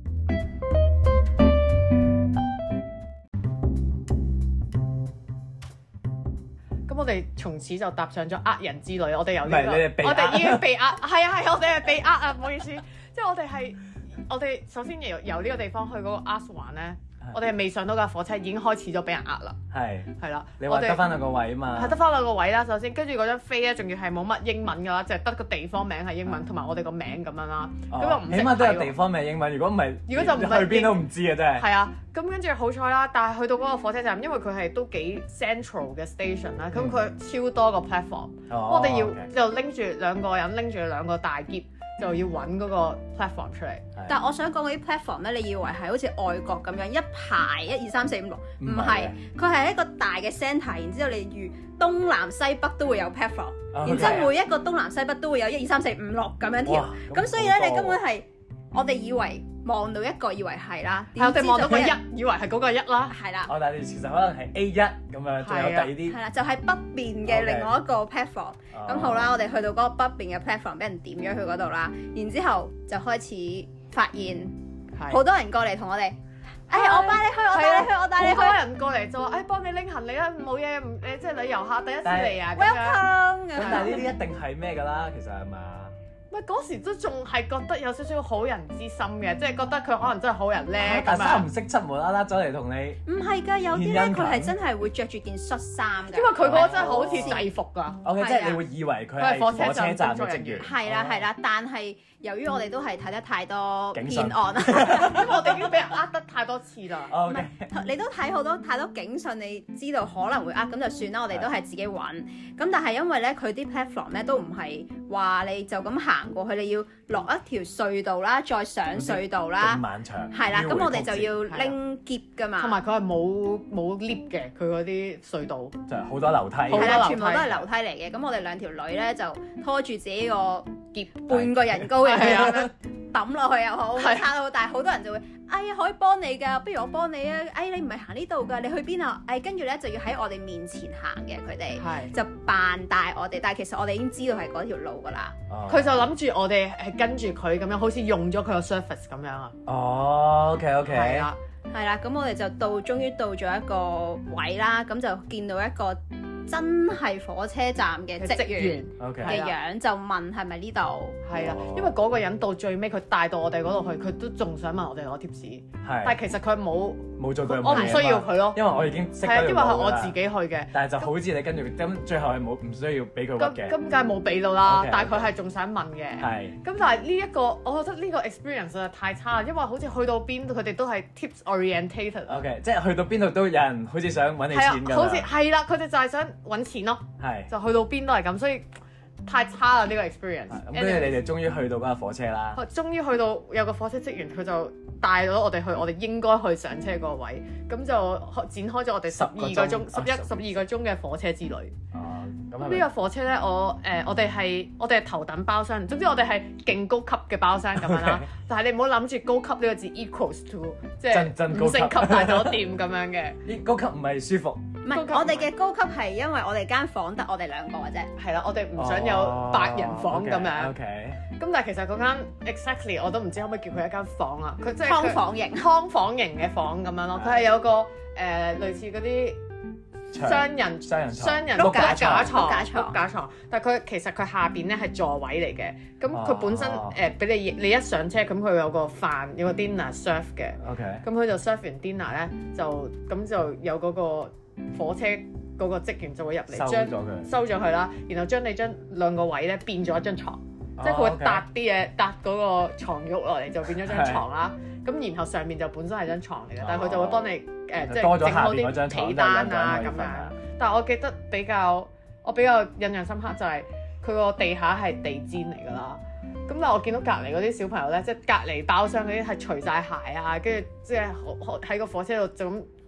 咁我哋從此就踏上咗呃人之旅。我哋由呢、這個， 唔係你哋被呃我哋已經被呃，係啊係，我哋係被呃啊，唔好意思。即係我哋係，我哋首先由由呢個地方去嗰個阿斯環咧，我哋係未上到架火車已經開始咗俾人呃啦。 係。 係啦， 你話得翻兩個位啊嘛。 係得翻兩個位啦，首先，跟住嗰張飛咧，仲要係冇乜英文㗎啦，就係得個地方名係英文，同埋我哋個名咁樣啦。咁又唔識睇喎。 起碼都有地方名英文，如果唔係， 如果就唔係去邊都唔知啊，真係。 係啊，咁跟住好彩啦，但係去到嗰個火車站，因為佢係都幾 central 嘅 station 啦，咁佢超多個 platform，我哋要就拎住兩個人拎住兩個大篋，就要揾嗰個 platform 出嚟。 但係我想講嗰啲 platform 咧，你以為係好似外國咁樣一排一二三四五六，唔係，佢係一個大嘅 centre，然之後你如東南西北都會有 platform， 然之後每一個東南西北都會有一二三四五六咁樣條，咁所以咧你根本係我哋以為望到一個以為係啦， 係我哋望到個一，以為係嗰個一啦， 係啦。 哦，但係其實可能係 A 一咁樣，仲有第二啲。 係啦，就係北邊嘅另外一個 platform。咁好啦，我哋去到嗰個北邊嘅 platform，俾人點咗去嗰度啦。然之後就開始發現好多人過嚟同我哋，誒我帶你去，我帶你去，我帶你去。 好多人過嚟就話誒幫你拎行李啦，冇嘢，唔誒即係旅遊客第一次嚟啊咁樣。 Welcome 咁但係呢啲一定係咩㗎啦？其實係嘛？ 喂，嗰時都仲係覺得有少少好人之心嘅，即係覺得佢可能真係好人咧。 但係三唔識七，無啦啦走嚟同你。 唔係㗎，有啲咧佢係真係會着住件恤衫㗎。 因為佢嗰個真係好似制服㗎。 OK，即係你會以為佢係火車站嘅職員。 係啦係啦，但係由於我哋都係睇得太多騙案啦， 因為我哋已經俾人呃得太多次啦。 唔係，你都睇好多太多警訊，你知道可能會呃，咁就算啦。我哋都係自己揾。咁但係因為咧，佢啲 platform 咧都唔係話你就咁行過去，你要落一條隧道啦，再上隧道啦。 咁漫長。 係啦，咁我哋就要拎篋㗎嘛。 同埋佢係冇冇 lift 嘅，佢嗰啲隧道就係好多樓梯。 係啦，全部都係樓梯嚟嘅。咁我哋兩條女咧就拖住自己個篋半個人高嘅咁樣抌落去又好，撐到好大，好多人就會，哎呀可以幫你㗎，不如我幫你啊！哎你唔係行呢度㗎，你去邊啊？哎跟住咧就要喺我哋面前行嘅，佢哋就扮帶我哋，但係其實我哋已經知道係嗰條路㗎啦。 佢就諗住我哋係跟住佢咁樣，好似用咗佢個 service 咁樣啊。 哦 ，OK OK。 係啦， 係啦，咁我哋就到，終於到咗一個位啦，咁就見到一個真係火車站嘅職員嘅樣，就問係咪呢度？ 係啊，因為嗰個人到最尾佢帶到我哋嗰度去，佢都仲想問我哋攞貼士，但係其實佢冇冇做到， 我唔需要佢咯， 因為我已經識得係啊，因為係我自己去嘅。 但係就好似你跟住咁，最後係冇唔需要俾佢屈嘅。 咁梗係冇俾到啦，但係佢係仲想問嘅。 係。咁但係呢一個，我覺得呢個 experience 實在太差啦，因為好似去到邊佢哋都係 tips orientated。 OK，即係去到邊度都有人好似想揾你錢㗎。 好似係啦，佢哋就係想揾錢咯。 係。 就去到邊都係咁，所以太差啦呢個 experience。 咁跟住你哋終於去到嗰架火車啦。 終於去到有個火車職員，佢就帶咗我哋去我哋應該去上車嗰個位，咁就展開咗我哋十二個鐘、十一、十二個鐘嘅火車之旅。 哦，咁呢個火車咧，我誒、呃、我哋係我哋係頭等包廂，總之我哋係勁高級嘅包廂咁樣啦。但係你唔好諗住高級呢個字 equals to 即係五星級大酒店咁樣嘅。 呢高級唔係舒服。 唔係，我哋嘅高級係因為我哋間房得我哋兩個嘅啫。 係啦，我哋唔想有八人房咁樣。 O K。 咁但係其實嗰間 exactly 我都唔知可唔可以叫佢一間房啊？佢即係劏房型。 劏房型嘅房咁樣咯，佢係有個誒類似嗰啲雙人雙人雙人碌架架床、 碌架床、 碌架床，但係佢其實佢下邊咧係座位嚟嘅，咁佢本身誒俾你你一上車，咁佢有個飯有個 dinner serve 嘅。 O K。 咁佢就 serve 完 dinner 咧，就咁就有嗰個火車嗰個職員就會入嚟將收咗佢啦，然後將你將兩個位咧變咗一張床，即係佢會搭啲嘢搭嗰個牀褥落嚟就變咗張床啦。咁然後上面就本身係張床嚟嘅，但係佢就會幫你誒即係整好啲被單啊咁樣。但係我記得比較我比較印象深刻就係佢個地下係地氈嚟㗎啦。咁但係我見到隔離嗰啲小朋友咧，即係隔離包廂嗰啲係除晒鞋啊，跟住即係喺個火車度就咁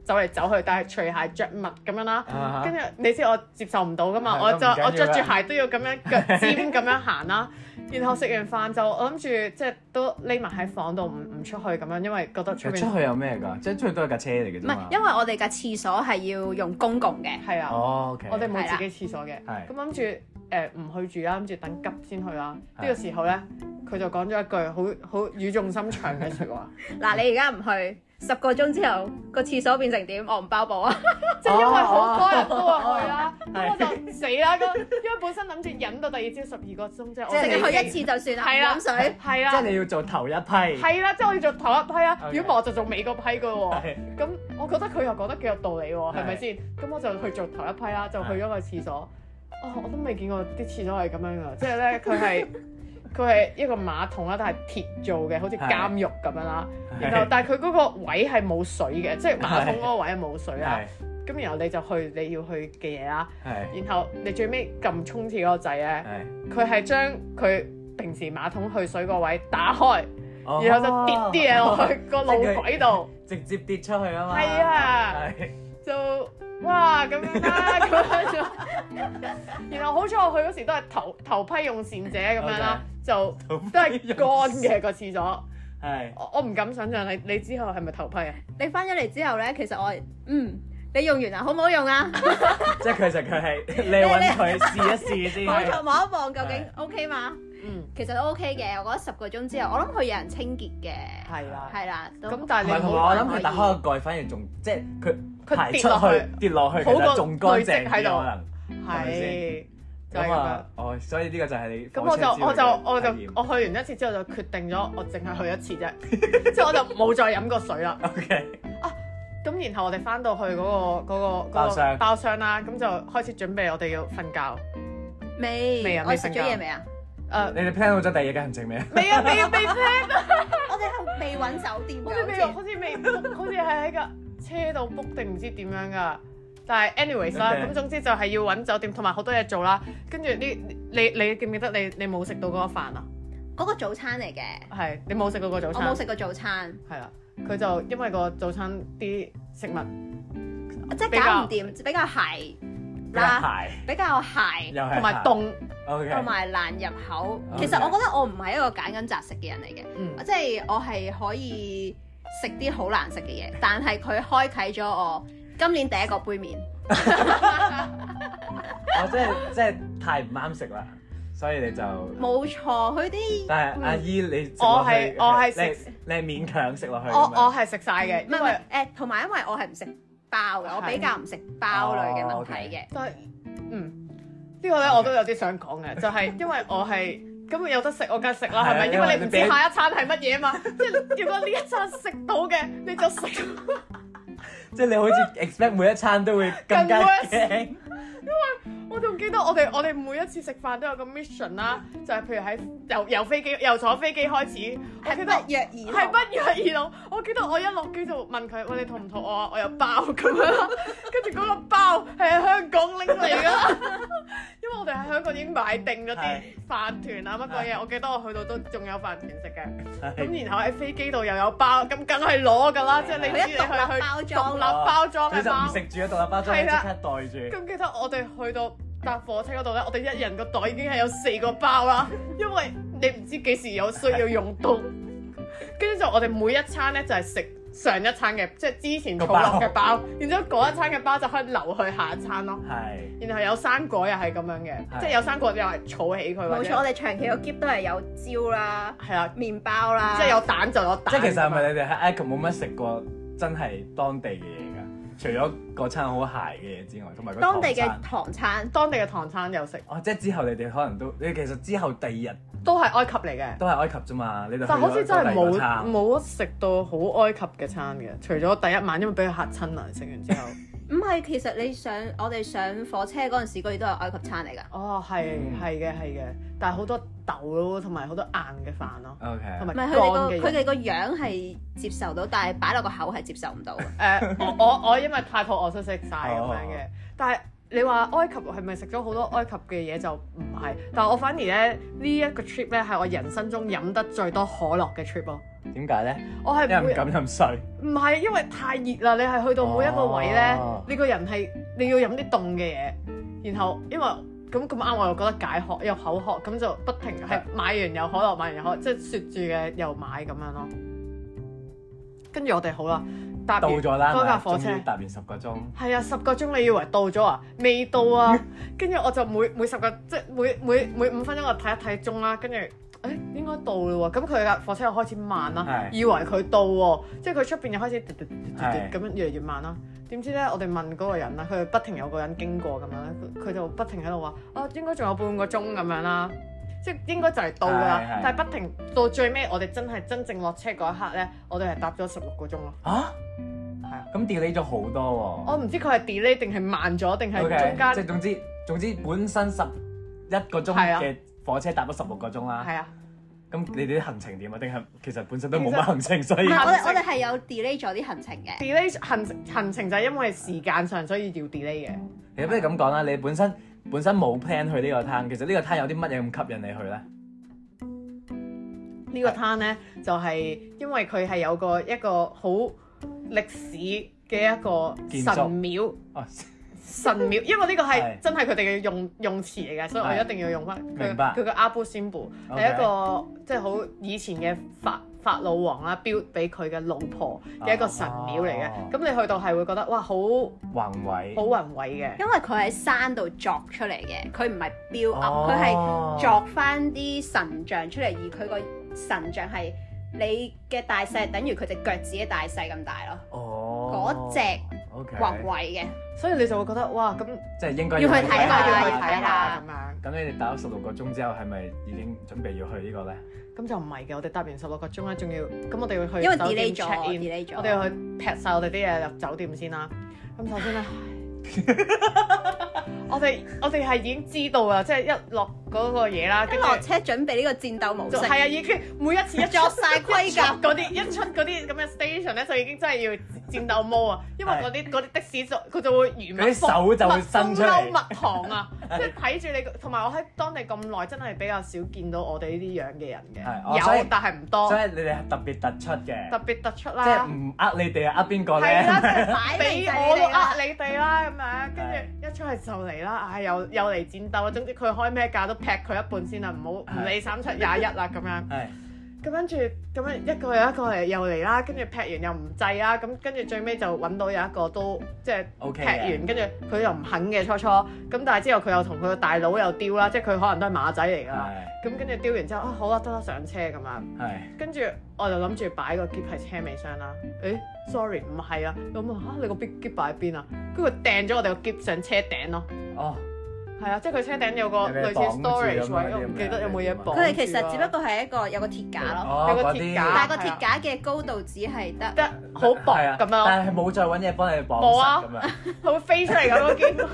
走嚟走去，但係除鞋着襪咁樣啦。 啊跟住你知我接受唔到噶嘛， 係我就咁唔緊要我着住啦鞋都要咁樣腳尖咁樣行啦。然後食完飯就我諗住即係都匿埋喺房度唔唔出去咁樣，因為覺得出邊出去有咩㗎？即係出去都係架車嚟嘅啫嘛。 唔係，因為我哋嘅廁所係要用公共嘅。 係啊， 哦，OK。 我哋冇自己廁所嘅， 係咁諗住誒唔去住啦，諗住等急先去啦。 係呢個時候咧，佢就講咗一句好好語重心長嘅説話， 嗱，你而家唔去，十個鐘之後個廁所變成點？我唔包保啊！ 即係因為好多人都話去啦，咁係我就死啦咁，因為本身諗住忍到第二朝十二個鐘啫，我淨係哋去一次就算啦， 係啦唔飲水。 係即係啦， 你要做頭一批。 係啦，即係我要做頭一批啊， OK 如果唔係我就做尾嗰批嘅喎。 係咁我覺得佢又講得幾有道理喎，係咪係先？咁我就去做頭一批啦，就去咗個廁所。哦，我都未見過啲廁所係咁樣㗎，即係咧佢係佢係一個馬桶啦，但係鐵做嘅，好似監獄咁樣啦。然後但係佢嗰個位係冇水嘅，即係馬桶嗰個位係冇水啦。 係咁然後你就去你要去嘅嘢啦。 係然後你最尾撳沖廁嗰個掣咧， 係。 佢係將佢平時馬桶去水個位打開， 哦然後就跌啲嘢落去個路軌度。 直接跌出去啊嘛。 係啊係就哇咁樣啦，咁樣就，然後好彩我去嗰時都係頭頭批用膳者咁樣啦，就都係乾嘅個廁所。 係。 我我唔敢想象你你之後係咪頭批啊？ 你翻咗嚟之後咧，其實我係嗯，你用完啊，好唔好用啊？ 即係其實佢係你揾佢試一試先。 望一望一望究竟 OK 嘛？ 嗯， 其實都 OK 嘅，我覺得十個鐘之後，我諗佢有人清潔嘅。 係啦。 係啦，都咁但係你唔係同埋我諗佢打開個蓋反而仲即係佢佢排出跌落去去跌落去，其好過實仲乾淨累積喺度啲可能。係咪先係就係咁樣咁啊，。哦，所以呢個就係你咁我就我就我就體驗我去完一次之後就決定咗，我淨係去一次啫，即係我就冇再飲過水啦。 OK 咁然後我哋翻到去嗰、個嗰、個嗰個包廂包廂啦，咁就開始準備我哋要瞓覺。 未未啊我哋食咗未瞓覺嘢未啊？ 誒你哋 plan 好咗第二日嘅行程未啊？ 未啊未啊未 plan 啊！ 我哋係未揾酒店好似未㗎， 好似未 book，好似係喺架車度 book 定唔知點樣㗎。但係 anyways 啦， Okay 咁總之就係要揾酒店同埋好多嘢做啦。跟住呢，你你記唔記得你你冇食到嗰個飯啊？ 嗰個早餐嚟嘅， 係你冇食到個早我餐？ 冇食過早餐， 係啦，佢就因為個早餐啲食物即係比較搞唔掂，比較鞋比較啦， 鞋比較鞋又係同埋凍， OK 同埋難入口。 Okay 其實我覺得我唔係一個揀緊擇食嘅人嚟嘅， 嗯， 即係我係可以食啲好難食嘅嘢，但係佢開啟咗我今年第一個杯麵。 我真係真係太唔啱食啦，所以你就冇錯，佢啲但係阿姨你食我落去係我係食你你係勉強食落去咁我樣。 我係食晒嘅，因為唔係唔係誒，同埋因為我係唔食包嘅，我比較唔食包類嘅問題嘅。 但係嗯呢個咧我都有啲想講嘅，就係因為我係咁有得食我梗係食啦，係咪？ 係啊因為你唔知因為你下一餐係乜嘢啊嘛，即係如果呢一餐食到嘅你就食。 即係你好似 expect 每一餐都會更加更 worse 驚。 我仲記得我哋我哋每一次食飯都有個 mission 啦，就係譬如喺由由飛機由坐飛機開始，我記得不約而係同不約而同。我記得我一落機就問佢：喂，你肚唔肚餓啊？我有包咁樣啦。跟住嗰個包係喺香港拎嚟㗎，因為我哋喺香港已經買定咗啲係飯團啊乜鬼嘢。我記得我去到都仲有飯團食嘅。 係咁然後喺飛機度又有包，咁梗係攞㗎啦。即係你知你去去佢一獨立包裝獨立包裝嘅包你就唔。食住一獨立包裝，你即係啦刻袋住。 咁記得我哋去到搭火車嗰度咧，我哋一人個袋已經係有四個包啦，因為你唔知幾時有需要用到。跟住就我哋每一餐咧就係食上一餐嘅，即係之前儲落嘅包，然之後嗰一餐嘅包就可以留去下一餐咯。 係。 然後有生果又係咁樣嘅， 係即係有生果又係儲起佢。 冇錯，我哋長期個篋都係有蕉啦、 係啊， 麵包啦， 即係有蛋就有蛋。 即係其實係咪你哋喺埃及冇乜食過真係當地嘅嘢㗎？除咗嗰餐好鞋嘅嘢之外，同埋個當地嘅唐餐唐餐。 當地嘅唐餐有食， 哦，即係之後你哋可能都，你其實之後第二日都係埃及嚟嘅。 都係埃及啫嘛，你哋去但好似真係咗第二個冇餐冇食到好埃及嘅餐嘅，除咗第一晚，因為俾佢嚇親啦，食完之後。 唔係，其實你上我哋上火車嗰陣時，嗰啲都係埃及餐嚟㗎。 哦，係嗯係嘅係嘅，但係好多豆咯，同埋好多硬嘅飯咯， OK， 同埋唔係佢哋乾個嘅嘢。 佢哋個樣係接受到，但係擺落個口係接受唔到嘅。 誒，我我我因為太肚餓所以食晒咁樣哦嘅，但係你話埃及係咪食咗好多埃及嘅嘢就唔係，但係我反而咧呢一個 trip 咧係我人生中飲得最多可樂嘅 trip 咯。 點解咧？ 我係因為唔敢飲水。 唔係因為太熱啦，你係去到每一個位咧， 哦你個人係你要飲啲凍嘅嘢，然後因為咁咁啱我又覺得解渴又口渴，咁就不停係買完又可樂，買完又可樂，即係雪住嘅又買咁樣咯。跟住我哋好啦，搭完到咗啦， 嗰架火車終於搭完十個鐘。 係啊，十個鐘你以為到咗啊？未到啊！跟住我就每每十個即係每每每五分鐘我睇一睇鐘啦，跟住誒應該到啦喎。咁佢架火車又開始慢啦， 係以為佢到喎，即係佢出邊又開始嘟嘟嘟嘟係嘟咁樣越嚟越慢啦。點知咧，我哋問嗰個人啦，佢不停有個人經過咁樣咧，佢就不停喺度話啊，應該仲有半個鐘咁樣啦，即係應該就係到㗎啦係係。 但係不停到最尾，我哋真係真正落車嗰一刻咧，我哋係搭咗十六個鐘咯。 啊？ 係啊， 咁 delay 咗好多喎。 我唔知佢係 delay 定係慢咗，定係 OK， 中間即係總之總之本身十一個鐘係啊嘅火車搭咗十六個鐘啦。 係啊。 咁你哋啲行程點啊？定係其實本身都冇乜行程，所以唔係，我哋程我哋係有 delay 咗啲行程嘅。 delay 行行程就係因為時間上所以要 delay 嘅。 其實不如咁講啦，你本身本身冇 plan 去呢個灘，其實呢個灘有啲乜嘢咁吸引你去咧？ 呢個灘咧就係因為佢係有個一個好歷史嘅一個建築神廟。 哦， 神廟，因為呢個係係真係佢哋嘅用用詞嚟嘅，所以我係一定要用翻佢明白佢個 Abu Simbel 係 OK 一個即係好以前嘅法法老王啦，標俾佢嘅老婆嘅一個神廟嚟嘅。 哦咁、你去到係會覺得哇，好好宏偉。 宏偉嘅。 因為佢喺山度作出嚟嘅，佢唔係 build 哦 up，佢係作翻啲神像出嚟，而佢個神像係你嘅大細，等於佢隻腳趾嘅大細咁大咯。 哦， 嗰隻 OK 宏偉嘅， 所以你就會覺得哇，咁即係應該要去睇下要去要睇下睇下咁樣。 咁你哋打咗十六個鐘之後，係咪已經準備要去呢個咧？ 咁就唔係嘅，我哋搭完十六個鐘咧，仲要咁我哋要去因為酒店 delay 咗 check in， delay 咗我哋要去劈晒我哋啲嘢入酒店先啦。咁首先咧，我哋我哋係已經知道啦，即係一落嗰個嘢啦， 一跟住落車準備呢個戰鬥模式， 就係啊，已經每一次一作晒盔甲嗰啲一出嗰啲咁嘅 station 咧，就已經真係要戰鬥模啊！因為嗰啲嗰啲的士就佢就會如嗰啲手就會伸出嚟蜜糖啊，即係睇住你。同埋我喺當地咁耐，真係比較少見到我哋呢啲樣嘅人嘅， 係哦所以有但係唔多， 所以你哋係特別突出嘅， 特別突出即係啦。 唔呃你哋啊，呃邊個係咧？ 啦，即係擺俾明就係我都你哋啦呃你哋啦咁樣，跟住一出去就嚟啦，唉又又嚟戰鬥啦，總之佢開咩價都劈佢一半先啦，唔好唔理三七廿一啦咁樣。 係咁跟住咁樣一個又一個嚟又嚟啦，跟住劈完又唔制啦，咁跟住最尾就揾到有一個都即係 OK 劈完，跟住佢又唔肯嘅初初，咁但係之後佢又同佢個大佬又丟啦，即係佢可能都係馬仔嚟㗎啦。 係咁跟住丟完之後啊，好啦，得啦，上車咁樣。 係跟住我就諗住擺個篋喺車尾箱啦。誒，sorry，唔係啊，咁啊嚇你個篋篋擺喺邊啊？跟住佢掟咗我哋個篋上車頂咯。 哦， 係啊，即係佢車頂有個有咩類似綁住 storage 咁啊位，我唔記得有冇嘢綁住啊。 佢哋其實只不過係一個有個鐵架咯， 哦有個嗰啲鐵架但係個鐵架嘅高度只係得得好薄係啊咁樣咯， 但係冇再揾嘢幫你綁冇啊實咁樣。 佢會飛出嚟咁咯，見到。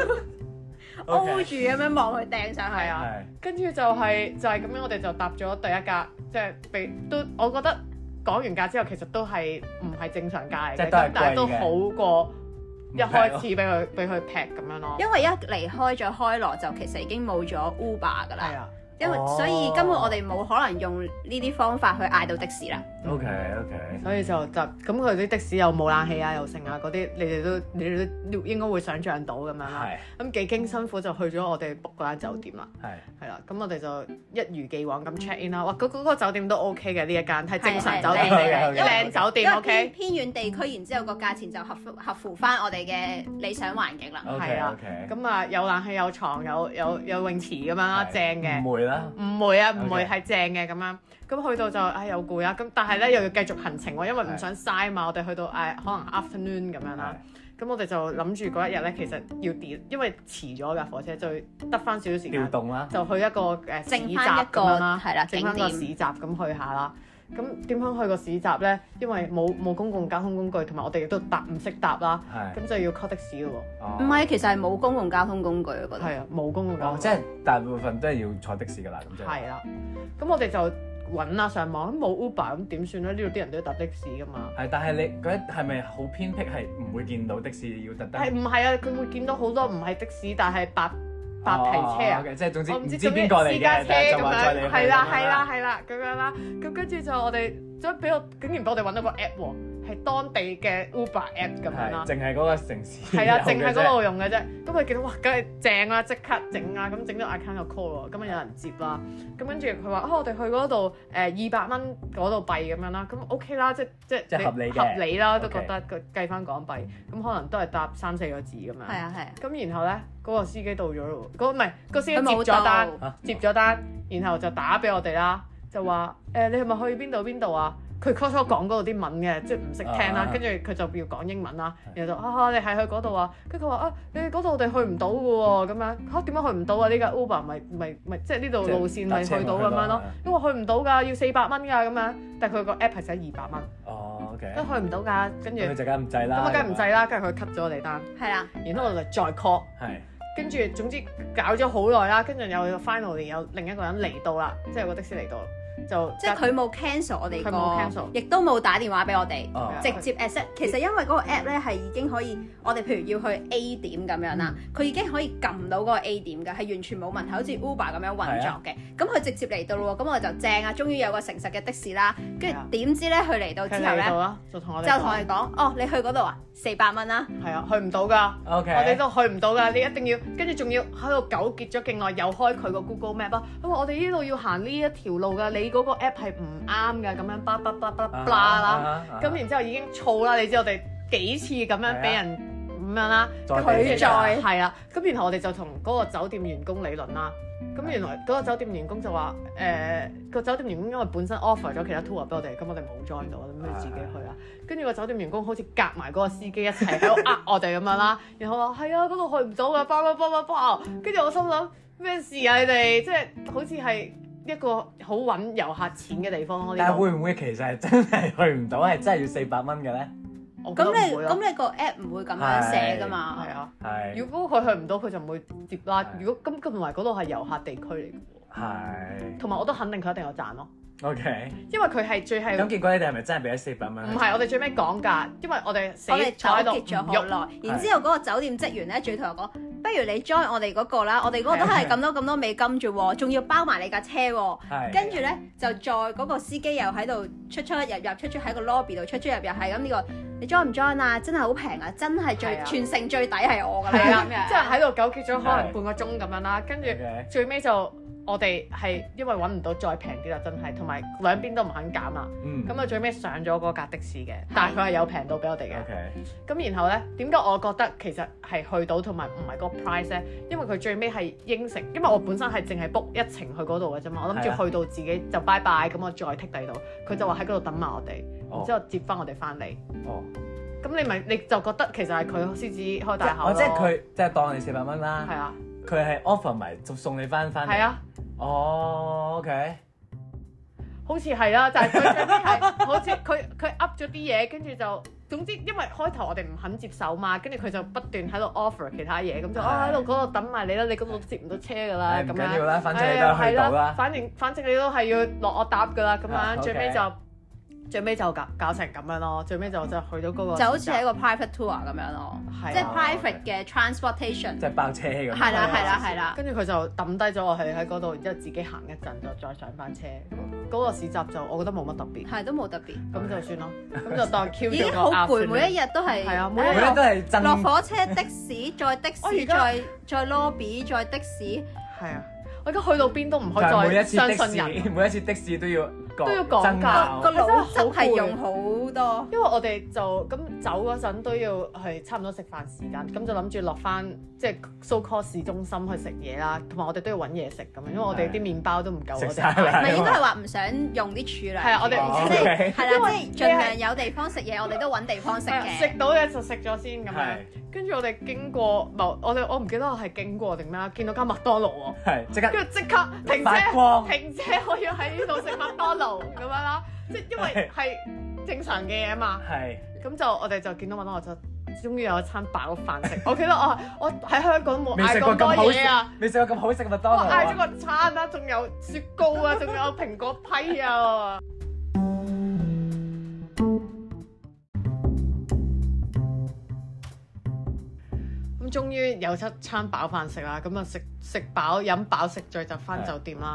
O OK 住咁樣望佢掟上去啊！ 係啊， 係跟住就係、就係、咁樣，我哋就搭咗第一架，即係被都我覺得講完價之後，其實都係唔係正常價嚟嘅， 即係都係咁但係都貴嘅好過一開始俾佢俾佢劈咁樣咯。 因為一離開咗開羅就其實已經冇咗 Uber 㗎啦， 係啊， 因為哦所以根本我哋冇可能用呢啲方法去嗌到的士啦。 OK OK。 所以就就咁佢啲的士又冇冷氣啊，又剩啊嗰啲，你哋都你哋都應該會想像到咁樣啦。 係咁幾經辛苦就去咗我哋 book 嗰間酒店啦。 係係啦，咁我哋就一如既往咁 check in 啦。哇，嗰嗰、嗰個酒店都 OK 嘅，呢一間係正常酒店嚟嘅， 係係係靚酒店因為 OK 偏。偏遠地區，然之後個價錢就合乎合乎翻我哋嘅理想環境啦。 OK 係啊 OK。 咁啊，有冷氣有床有有有泳池咁樣啦，正嘅。 唔會啦。 唔會啊，唔 OK 會係正嘅咁樣。咁去到就唉又攰啊，咁但係咧又要繼續行程喎，因為唔想嘥嘛。我哋去到誒可能 afternoon 咁樣啦。咁我哋就諗住嗰一日咧，其實要點，因為遲咗架火車，就得翻少少時調間， 動啦。 就去一個誒市集剩返一個咁樣啦， 係啦整翻個景點市集咁去下啦。咁點樣去個市集咧？因為冇冇公共交通工具，同埋我哋亦都搭唔識搭啦， 係。 咁就要 call 的士咯哦唔係，其實係冇公共交通工具，我覺喎。 得。 係啊，冇公共交通， 哦即係大部分都係要坐的士㗎啦，咁即係。 係啦。咁我哋就揾啦上網，冇 Uber 咁點算咧？呢度啲人都要搭的士噶嘛。 係，但係你覺得係咪好偏僻？係唔會見到的士要特登？ 係唔係啊？佢會見到好多唔係的士，但係白白皮車啊。 哦，OK，即係總之我唔知唔知邊個嚟嘅， 私家車但係就咁樣， 話載你去係啦係咁樣啦係啦咁樣啦，咁跟住就我哋再俾我竟然俾我哋揾到個 app 喎，係當地嘅 Uber app 咁樣啦。 淨係嗰個城市。 係啊，淨係嗰度用嘅啫。咁佢見到哇，梗係正啦，即刻整啊！咁整咗 account 個 call 喎，咁啊有人接啦。咁跟住佢話啊，我哋去嗰度誒二百蚊嗰度幣咁樣啦。咁 OK 啦，即即即合理嘅合理啦，都 OK 覺得佢計翻港幣，咁可能都係搭三四個字咁樣。 係啊係啊。 咁然後咧，嗰個司機到咗咯喎，嗰個唔係個司機接佢冇咗單到， 接咗單，然後就打俾我哋啦，就話誒你係咪去邊度邊度啊？佢 call 咗講嗰度啲文嘅，即係唔識聽啦， 啊跟住佢就要講英文啦，然後就啊你係去嗰度啊，跟住佢話啊你嗰度我哋去唔到嘅喎，咁樣嚇點解去唔到啊？呢架 Uber 咪咪咪即係呢度路線咪去到咁樣咯，因為去唔到㗎，要四百蚊㗎咁樣，但係佢個 app 係寫二百蚊， 哦，OK。 都去唔到㗎，跟住佢就梗係唔制啦。 咁啊梗係唔制啦，跟住佢 cut 咗我哋單， 係啦。 然後我哋再 call。 係。 跟住總之搞咗好耐啦，跟住有 finally 有另一個人嚟到啦，即係有個的士嚟到，就即係佢冇 cancel 我哋佢冇 cancel 個，亦都冇打電話俾我哋， 哦直接 accept。其實因為嗰個 app 咧係已經可以，我哋譬如要去 A 點咁樣啦，佢已經可以撳到嗰個 A 點嘅，係完全冇問題，好似 Uber 咁樣運作嘅。咁佢直接嚟到咯喎，咁我就正啊，終於有個誠實嘅的士啦。跟住點知咧，佢嚟到之後咧， 就同我哋就同我哋講，哦，你去嗰度啊，四百蚊啦。 係啊，去唔到㗎。 OK。 我哋都去唔到㗎，你一定要跟住仲要喺度糾結咗勁耐，又開佢個 Google Map 啊。佢話我哋呢度要行呢一條路㗎，你嗰個 app 係唔啱㗎，咁樣叭叭叭叭叭啦。咁然之後已經燥啦，你知我哋幾次咁樣俾人咁樣啦， 佢再係啦。咁然後我哋就同嗰個酒店員工理論啦。咁原來嗰個酒店員工就話誒個酒店員工因為本身 offer 咗其他 tour 俾我哋，咁我哋冇 join 到，咁要自己去啦。跟住個酒店員工好似夾埋嗰個司機一齊喺度呃我哋咁樣啦，然後話係啊，嗰度去唔到㗎，包包包包包。跟住我心諗咩事啊？你哋即係好似係一個好揾遊客錢嘅地方咯。 但係會唔會其實係真係去唔到，係真係要四百蚊嘅咧？ 咁你咁你個 app 唔會咁樣寫噶嘛？ 係啊， 係。 如果佢去唔到，佢就唔會接啦。如果咁咁同埋嗰度係遊客地區嚟嘅喎。 係。 同埋我都肯定佢一定有賺咯。 OK。 因為佢係最係。 咁結果你哋係咪真係俾咗四百蚊？ 唔係，我哋最尾講價，因為我哋死我哋坐喺度糾結咗好耐。然之後嗰個酒店職員咧，最同我講，不如你 join 我哋嗰個啦，我哋嗰個都係咁多咁多美金啫喎，仲要包埋你架車喎。跟住咧就再嗰個司機又喺度出出入入出出喺個 lobby 度出出入入係咁呢個。你 join 唔 join 啊？真係好平啊！真係最全城最抵係我㗎啦， 即係喺度糾結咗可能半個鐘咁樣啦，跟住最尾就我哋係因為揾唔到再平啲啦，真係，同埋兩邊都唔肯減啊，咁啊最尾上咗嗰架的士嘅，但係佢係有平到俾我哋嘅。咁然後咧，點解我覺得其實係去到同埋唔係個 price 咧？因為佢最尾係應承，因為我本身係淨係 book 一程去嗰度嘅啫嘛，我諗住去到自己就拜拜，咁我再剔第度，佢就話喺嗰度等埋我哋。然之後接翻我哋翻嚟，哦，咁你咪你就覺得其實係佢獅子開大口咯， 即係佢即係當你四百蚊啦， 係啊， 佢係 offer 埋就送你翻翻嚟， 係啊， 哦 ，OK， 好似係啦，但係佢最尾係好似佢佢噏咗啲嘢，跟住就總之因為開頭我哋唔肯接手嘛，跟住佢就不斷喺度 offer 其他嘢，咁就啊喺度嗰度等埋你啦，你嗰度接唔到車㗎啦，咁樣， 唔緊要啦，反正你都係去到啦， 反正反正你都係要落我搭㗎啦，咁樣最尾就。最尾就搞搞成咁樣咯，最尾就就去到嗰個就好似係一個 private tour 咁樣咯， 啊、 即係 private 嘅 transportation， 即係包車咁。 係啦係啦係啦。 跟住佢就抌低咗我喺喺嗰度，然之後自己行一陣就再上翻車。咁嗰個市集就我覺得冇乜特別， 係都冇特別， 咁就算咯。咁就當 Q 咗個 afternoon。已經好攰，每一日都係係啊， 每一日都係真。 落火車的士，再的士，再再 lobby，再的士。 係啊，我而家去到邊都唔可以再相信人。 每一次的士都要。 都要講價， 個腦汁係用好多。 因為我哋就咁走嗰陣都要係差唔多食飯時間，咁就諗住落翻即係 so call 市中心去食嘢啦，同埋我哋都要揾嘢食咁樣，因為我哋啲麵包都唔夠我哋。 唔係應該係話唔想用啲儲糧。 係啊，我哋即係係啦，即係盡量有地方食嘢，我哋都揾地方食嘅。 食到嘅就食咗先咁樣，跟住我哋經過某我哋我唔記得我係經過定咩啦，見到間麥當勞喎， 係即刻跟住即刻停車，停車我要喺呢度食麥當勞。咁樣啦，即係因為係正常嘅嘢啊嘛， 係咁就我哋就見到麥當勞就終於有一餐飽飯食。我記得我我喺香港冇嗌咁多嘢啊， 未食過咁好食嘅麥當勞。 我嗌咗個餐啦，仲有雪糕啊，仲有蘋果批啊。咁終於有一餐飽飯食啦，咁啊食食飽飲飽食醉就翻酒店啦。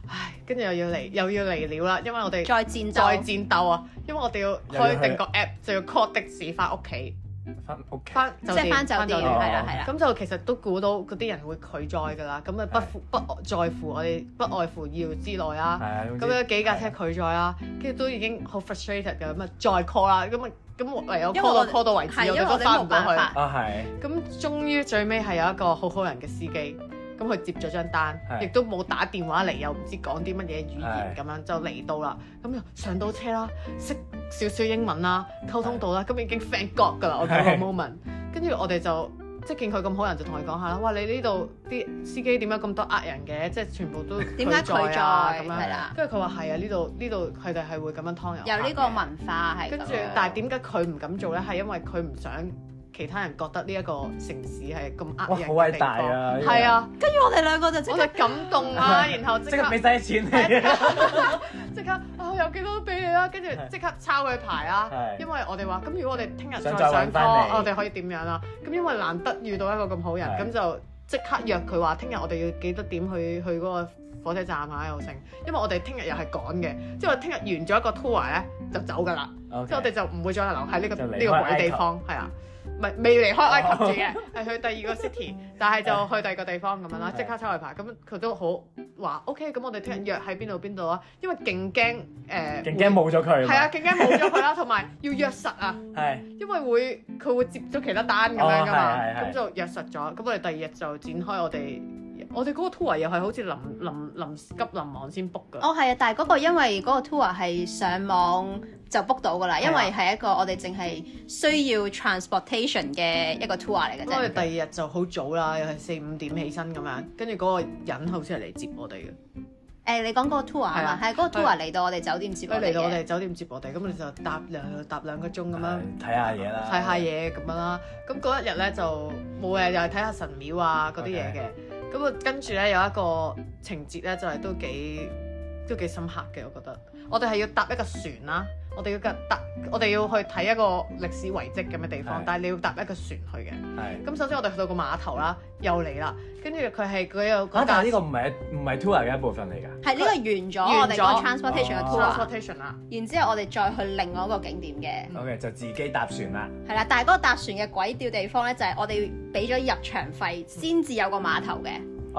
唉，跟住又要嚟又要嚟料啦，因為我哋再戰鬥再戰鬥啊，因為我哋要開定個 app 就要 call 的士翻屋企。 翻屋企， 翻即係翻酒店，係啦係啦。 咁就其實都估到嗰啲人會拒載㗎啦，咁啊不乎不在乎我哋不外乎意料之內啦。咁有幾架車拒載啦，跟住都已經好 frustrated 㗎，咁啊再 call 啦，咁啊咁唯有 call 到 call 到為止，我哋都翻唔到去。 啊係。 咁終於最尾係有一個好好人嘅司機，咁佢接咗張單，亦都冇打電話嚟，又唔知講啲乜嘢語言咁樣就嚟到啦。咁就上到車啦，識少少英文啦，溝通到啦，咁已經 thank God 㗎啦，我嗰個 moment。跟住我哋就即係見佢咁好人，就同佢講下啦。哇！你呢度啲司機點解咁多呃人嘅？即係全部都點解拒載啊咁樣。 係啦。 跟住佢話係啊，呢度呢度佢哋係會咁樣劏人。 有呢個文化係。 跟住，但係點解佢唔敢做咧？係因為佢唔想其他人覺得呢一個城市係咁呃人嘅地方。 哇！好偉大啊！ 係啊。 跟住我哋兩個就即刻感動啦，然後即刻俾晒錢你， 即刻啊有幾多都俾你啦，跟住即刻抄佢牌啦。因為我哋話咁，如果我哋聽日再上課，我哋可以點樣啦？咁因為難得遇到一個咁好人，咁就即刻約佢話聽日我哋要記得點去去嗰個火車站啊又成。因為我哋聽日又係趕嘅，即係我聽日完咗一個 tour 咧就走㗎啦，即係我哋就唔會再留喺呢個呢個鬼地方，係啊。唔係未離開埃及住嘅，係去第二個 city，但係就去第二個地方咁樣啦，即刻抽佢牌，咁佢都好話 OK，咁我哋聽日約喺邊度邊度啊？因為勁驚誒， 勁驚冇咗佢， 係啊，勁驚冇咗佢啦，同埋要約實啊， 係， 因為會佢會接咗其他單咁樣噶嘛，咁就約實咗，咁我哋第二日就展開我哋。我哋嗰個 tour 又係好似臨臨臨急臨忙先 book 㗎。 哦，係啊，但係嗰個因為嗰個 tour 係上網就 book 到㗎啦，因為係一個我哋淨係需要 transportation 嘅一個 tour 嚟嘅啫。 我哋第二日就好早啦，又係四五點起身咁樣，跟住嗰個人好似係嚟接我哋嘅。 誒，你講嗰個 tour 係嘛？係嗰個 tour 嚟到我哋酒店接我哋嘅。 嚟到我哋酒店接我哋，咁我哋就搭兩搭兩個鐘咁樣睇下嘢啦， 睇下嘢咁樣啦。咁嗰一日咧就冇嘢，又係睇下神廟啊嗰啲嘢嘅。咁啊，跟住咧有一個情節咧，就係都幾都幾深刻嘅，我覺得。我哋係要搭一個船啦，我哋要搭，我哋要去睇一個歷史遺跡咁嘅地方，但係你要搭一個船去嘅。係。咁首先我哋去到個碼頭啦，又嚟啦，跟住佢係佢有嗰架。但係呢個唔係唔係 tour 嘅一部分嚟㗎。係呢個完咗我哋個 transportation 嘅 tour。啦。然之後我哋再去另外一個景點嘅。OK，就自己搭船啦。係啦，但係嗰個搭船嘅鬼調地方咧，就係我哋俾咗入場費先至有個碼頭嘅。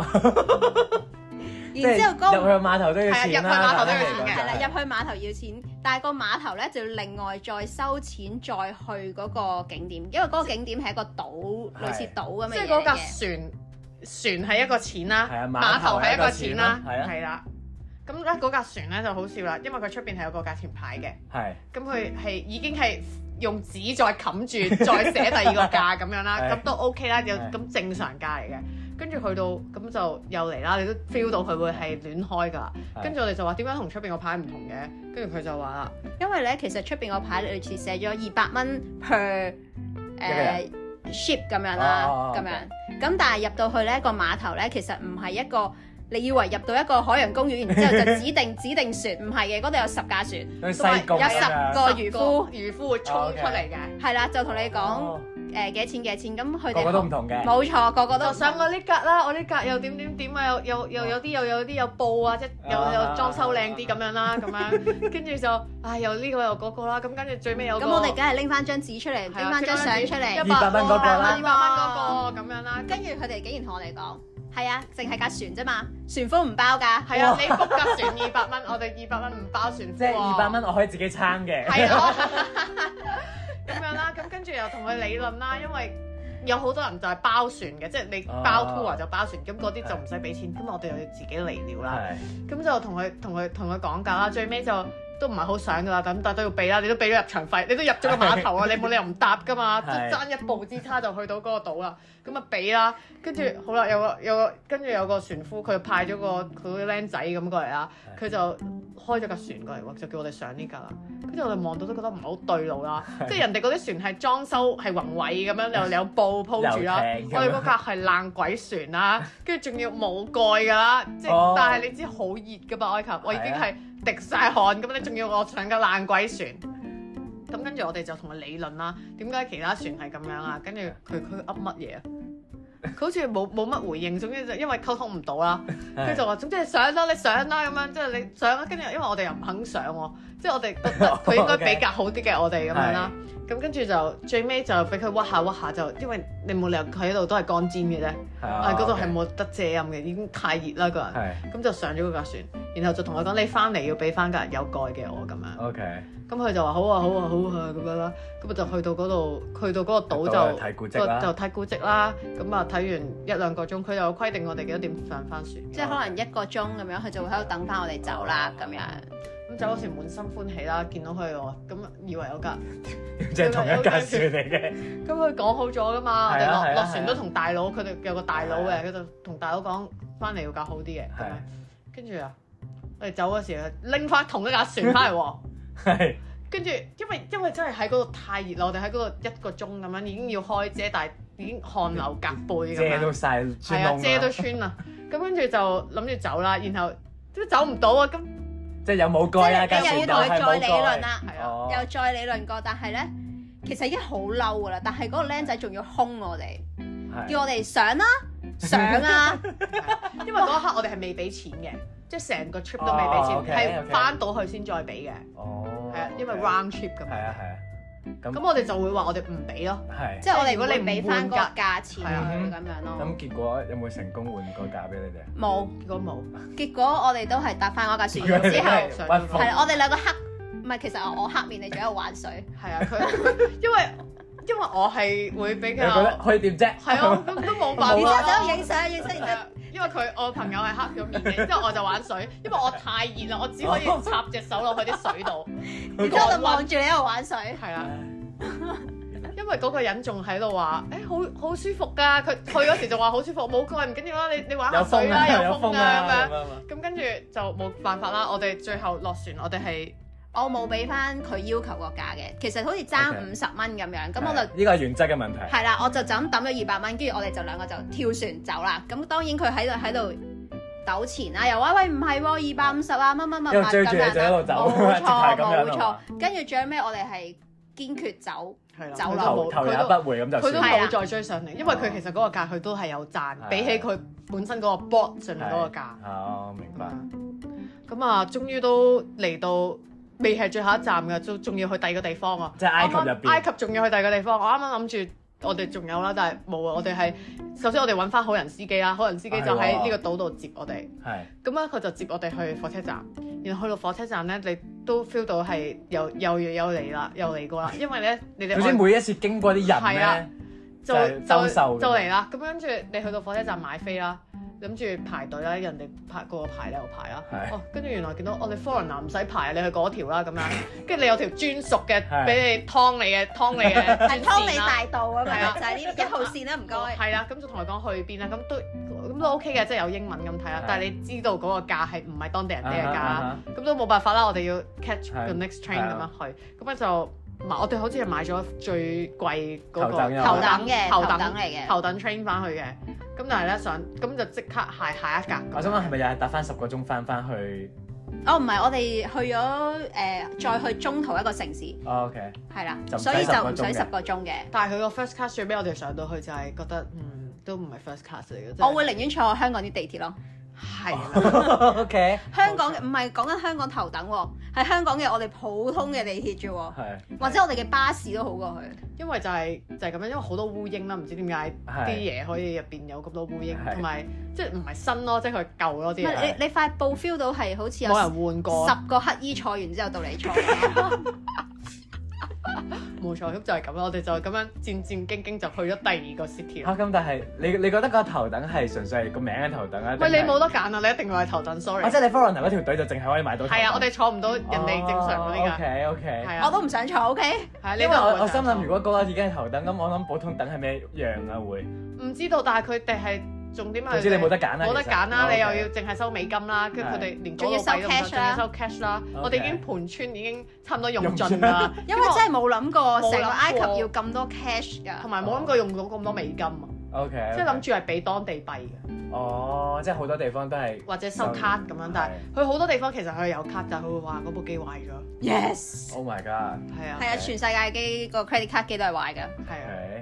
然之後嗰入去碼頭都要錢啦，入去碼頭都要錢嘅，係啦，入去碼頭要錢，但係個碼頭咧就要另外再收錢再去嗰個景點，因為嗰個景點係一個島，類似島咁嘅嘢嘅。即係嗰架船船係一個錢啦，碼頭係一個錢啦，係啦。咁咧嗰架船咧就好笑啦，因為佢出邊係有個價錢牌嘅，係。咁佢係已經係用紙再冚住，再寫第二個價咁樣啦，咁都 OK 啦，有咁正常價嚟嘅。跟住去到咁就又嚟啦，你都 feel 到佢會係亂開㗎。跟住我哋就話點解同出邊個牌唔同嘅？跟住佢就話啦，因為咧其實出邊個牌類似寫咗二百蚊 per 誒 ship 咁樣啦，咁樣。咁但係入到去咧個碼頭咧，其實唔係一個你以為入到一個海洋公園，然之後就指定指定船，唔係嘅，嗰度有十架船，有十個漁夫，漁夫會衝出嚟嘅，係啦，就同你講。誒幾多錢幾多錢？咁佢哋個個都唔同嘅，冇錯，個個都上我呢格啦，我呢格又點點點啊，又又又有啲又有啲有布啊，即係又又裝修靚啲咁樣啦，咁樣跟住就唉又呢個又嗰個啦，咁跟住最尾有咁我哋梗係拎翻張紙出嚟，拎翻張相出嚟，二百蚊嗰個啦，二百蚊嗰個咁樣啦，跟住佢哋竟然同我哋講係啊，淨係架船啫嘛，船夫唔包㗎，係啊，你 book 架船二百蚊，我哋二百蚊唔包船夫，即係二百蚊我可以自己撐嘅，係啊。咁樣啦，咁跟住又同佢理論啦，因為有好多人就係包船嘅，即係你包 tour 就包船，咁嗰啲就唔使俾錢，咁我哋又要自己嚟料啦，咁就同佢同佢同佢講價啦，最尾就都唔係好想噶啦，咁但係都要俾啦，你都俾咗入場費，你都入咗個碼頭啊，你冇理由唔搭噶嘛，即係爭一步之差就去到嗰個島啦，咁啊俾啦，跟住好啦，有個有個跟住有個船夫佢派咗個佢啲僆仔咁過嚟啦，佢就開咗架船過嚟喎，就叫我哋上呢架啦。跟住我哋望到都覺得唔係好對路啦，即係人哋嗰啲船係裝修係宏偉咁樣，又有布鋪住啦，我哋嗰架係爛鬼船啦，跟住仲要冇蓋㗎啦，即係、oh. 但係你知好熱㗎嘛埃及，我已經係滴晒汗咁，你仲要我上架爛鬼船，咁跟住我哋就同佢理論啦，點解其他船係咁樣啊？跟住佢佢噏乜嘢啊？ 佢好似冇冇乜回應，總之就因為溝通唔到啦， 係跟住就話總之你上啦，你上啦咁樣，即係你上啦，跟住因為我哋又唔肯上喎，即係我哋覺得佢應該比較好啲嘅我哋咁樣啦。咁跟住就最尾就俾佢屈下屈下，就因為你冇理由佢喺度都係乾煎嘅啫，喺嗰度係冇得遮陰嘅，已經太熱啦個人。咁就上咗嗰架船，然後就同佢講你翻嚟要俾翻架有蓋嘅我咁樣。 OK。 咁佢就話好啊好啊好啊咁樣啦，咁啊就去到嗰度，去到嗰個島就睇古蹟啦， 就睇古蹟啦。咁啊睇完一兩個鐘，佢又規定我哋幾多點上翻船， 即係可能一個鐘咁樣，佢就會喺度等翻我哋走啦咁樣。 咁走嗰時滿心歡喜啦，見到佢喎，咁以為有架即係同一架船嚟嘅。 咁佢講好咗噶嘛，我哋落落船都同大佬，佢哋有個大佬嘅，佢就同大佬講翻嚟要架好啲嘅咁樣。跟住啊，我哋走嗰時拎翻同一架船翻嚟喎。 係。 跟住因為因為真係喺嗰度太熱啦，我哋喺嗰度一個鐘咁樣已經要開遮，但係已經汗流浹背咁樣。 遮到晒穿窿啦。係啊， 遮都穿啦。咁跟住就諗住走啦，然後都走唔到啊！咁即係有冇蓋啊？ 即係又要同佢再理論啦， 係啊， 又再理論過，但係咧其實已經好嬲噶啦，但係嗰個僆仔仲要兇我哋，叫我哋上啦上啊！ 因為嗰一刻我哋係未俾錢嘅。即係成個 trip 都未俾錢，係翻到去先再俾嘅。哦，係啊，因為 round trip 咁。係啊係啊。咁咁我哋就會話我哋唔俾咯。係。即係我哋如果你唔俾翻個價錢佢咁樣咯。咁結果有冇成功換個價俾你哋？ 冇， 結果冇。結果我哋都係搭翻嗰架船之後，係啦，我哋兩個黑，唔係其實我我黑面，你仲喺度玩水。係啊，佢因為因為我係會比較。你覺得可以點啫？係啊，咁都冇辦法。然之後就喺度影相影相，然之後。 因為佢我朋友係黑咗面嘅，之後我就玩水，因為我太熱啦，我只可以插隻手落去啲水度， 然之後就望住你喺度玩水。 係啊，因為嗰個人仲喺度話，誒好好舒服㗎，佢去嗰時就話好舒服，冇蓋唔緊要啦，你你玩下水啦，有風啊咁樣，咁跟住就冇辦法啦，我哋最後落船，我哋係。 我冇俾翻佢要求個價嘅，其實好似爭五十蚊咁樣，咁 Okay. 我就呢個係原則嘅問題。 係啦，我就就咁抌咗二百蚊，跟住我哋就兩個就跳船走啦。咁當然佢喺度喺度糾纏啦，又話喂唔係喎，二百五十啊，乜乜乜乜咁樣啦，冇錯冇錯。跟住最後尾我哋係堅決走，走啦， 頭頭也不回咁就。 佢都冇再追上嚟，因為佢其實嗰個價佢都係有賺，比起佢本身嗰個 board 上面嗰個價。 哦，明白。 咁啊，終於都嚟到。未係最後一站㗎，仲仲要去第二個地方啊！ 即係埃及入邊， 埃及仲要去第二個地方。我啱啱諗住我哋仲有啦，但係冇啊！我哋係首先我哋揾翻好人司機啦，好人司機就喺呢個島度接我哋。係。咁咧佢就接我哋去火車站，然後去到火車站咧，你都 feel 到係又又又嚟啦，又嚟過啦。因為咧，你哋總之每一次經過啲人咧，就就就嚟啦。咁跟住你去到火車站買飛啦。諗住排隊啦，人哋排個個排你又排啦。哦，跟住原來見到我哋 foreigner 唔使排，你去嗰條啦咁樣。跟住你有條專屬嘅俾你劏你嘅劏你嘅， 係劏你大道啊嘛，就係呢一號線啦，唔該。 係啦，咁就同佢講去邊啦，咁都咁都 OK 嘅，即係有英文咁睇啦。但係你知道嗰個價係唔係當地人哋嘅價啦，咁都冇辦法啦，我哋要 catch the next train 咁樣去，咁咧就。我哋好似係買咗最貴嗰個頭等嘅頭等嚟嘅頭等 train 翻去嘅，咁但係咧上咁就即刻係下一格。 我想問係咪又係搭翻十個鐘翻翻去？ 哦，唔係，我哋去咗誒、呃，再去中途一個城市。 哦、OK。 係啦，所以就唔使十個鐘嘅。 但係佢個 first class 最尾我哋上到去就係覺得嗯都唔係 first class 嚟嘅。 我會寧願坐香港啲地鐵咯。 係 ，OK。 香港唔係講緊香港頭等喎，係香港嘅我哋普通嘅地鐵啫喎，或者我哋嘅巴士都好過去。 因為就係就係咁樣，因為好多烏蠅啦，唔知點解啲嘢可以入邊有咁多烏蠅，同埋即係唔係新咯，即係佢舊咯啲嘢。 你你塊布 feel 到係好似有冇人換過十個乞衣坐完之後到你坐。 冇錯，咁就係咁啦。我哋就咁樣戰戰兢兢就去咗第二個 city 啦。嚇！咁但係你你覺得個頭等係純粹係個名嘅頭等啊？ 喂，你冇得揀啊！你一定要係頭等，sorry。 即係你 foreigner 嗰條隊就淨係可以買到頭等。 係啊，我哋坐唔到人哋正常嗰啲㗎。 OK OK。 係啊，我都唔想坐。OK。 係， 因為我我心諗，如果嗰個已經係頭等，咁我諗普通等係咩樣啊？會唔知道，但係佢哋係重點係總之你冇得揀啦， 冇得揀啦，你又要淨係收美金啦，跟住佢哋連嗰個費都唔收，仲要收 cash 啦。我哋已經盤川已經差唔多用盡啦， 因為真係冇諗過成個埃及要咁多 cash 㗎， 同埋冇諗過用到咁多美金啊。 OK， 即係諗住係俾當地幣嘅。 哦，即係好多地方都係或者收卡咁樣，但係佢好多地方其實佢有卡，但係佢會話嗰部機壞咗。 Yes。 Oh my god。 係啊。 係啊，全世界機個 credit card 機都係壞㗎。 係啊。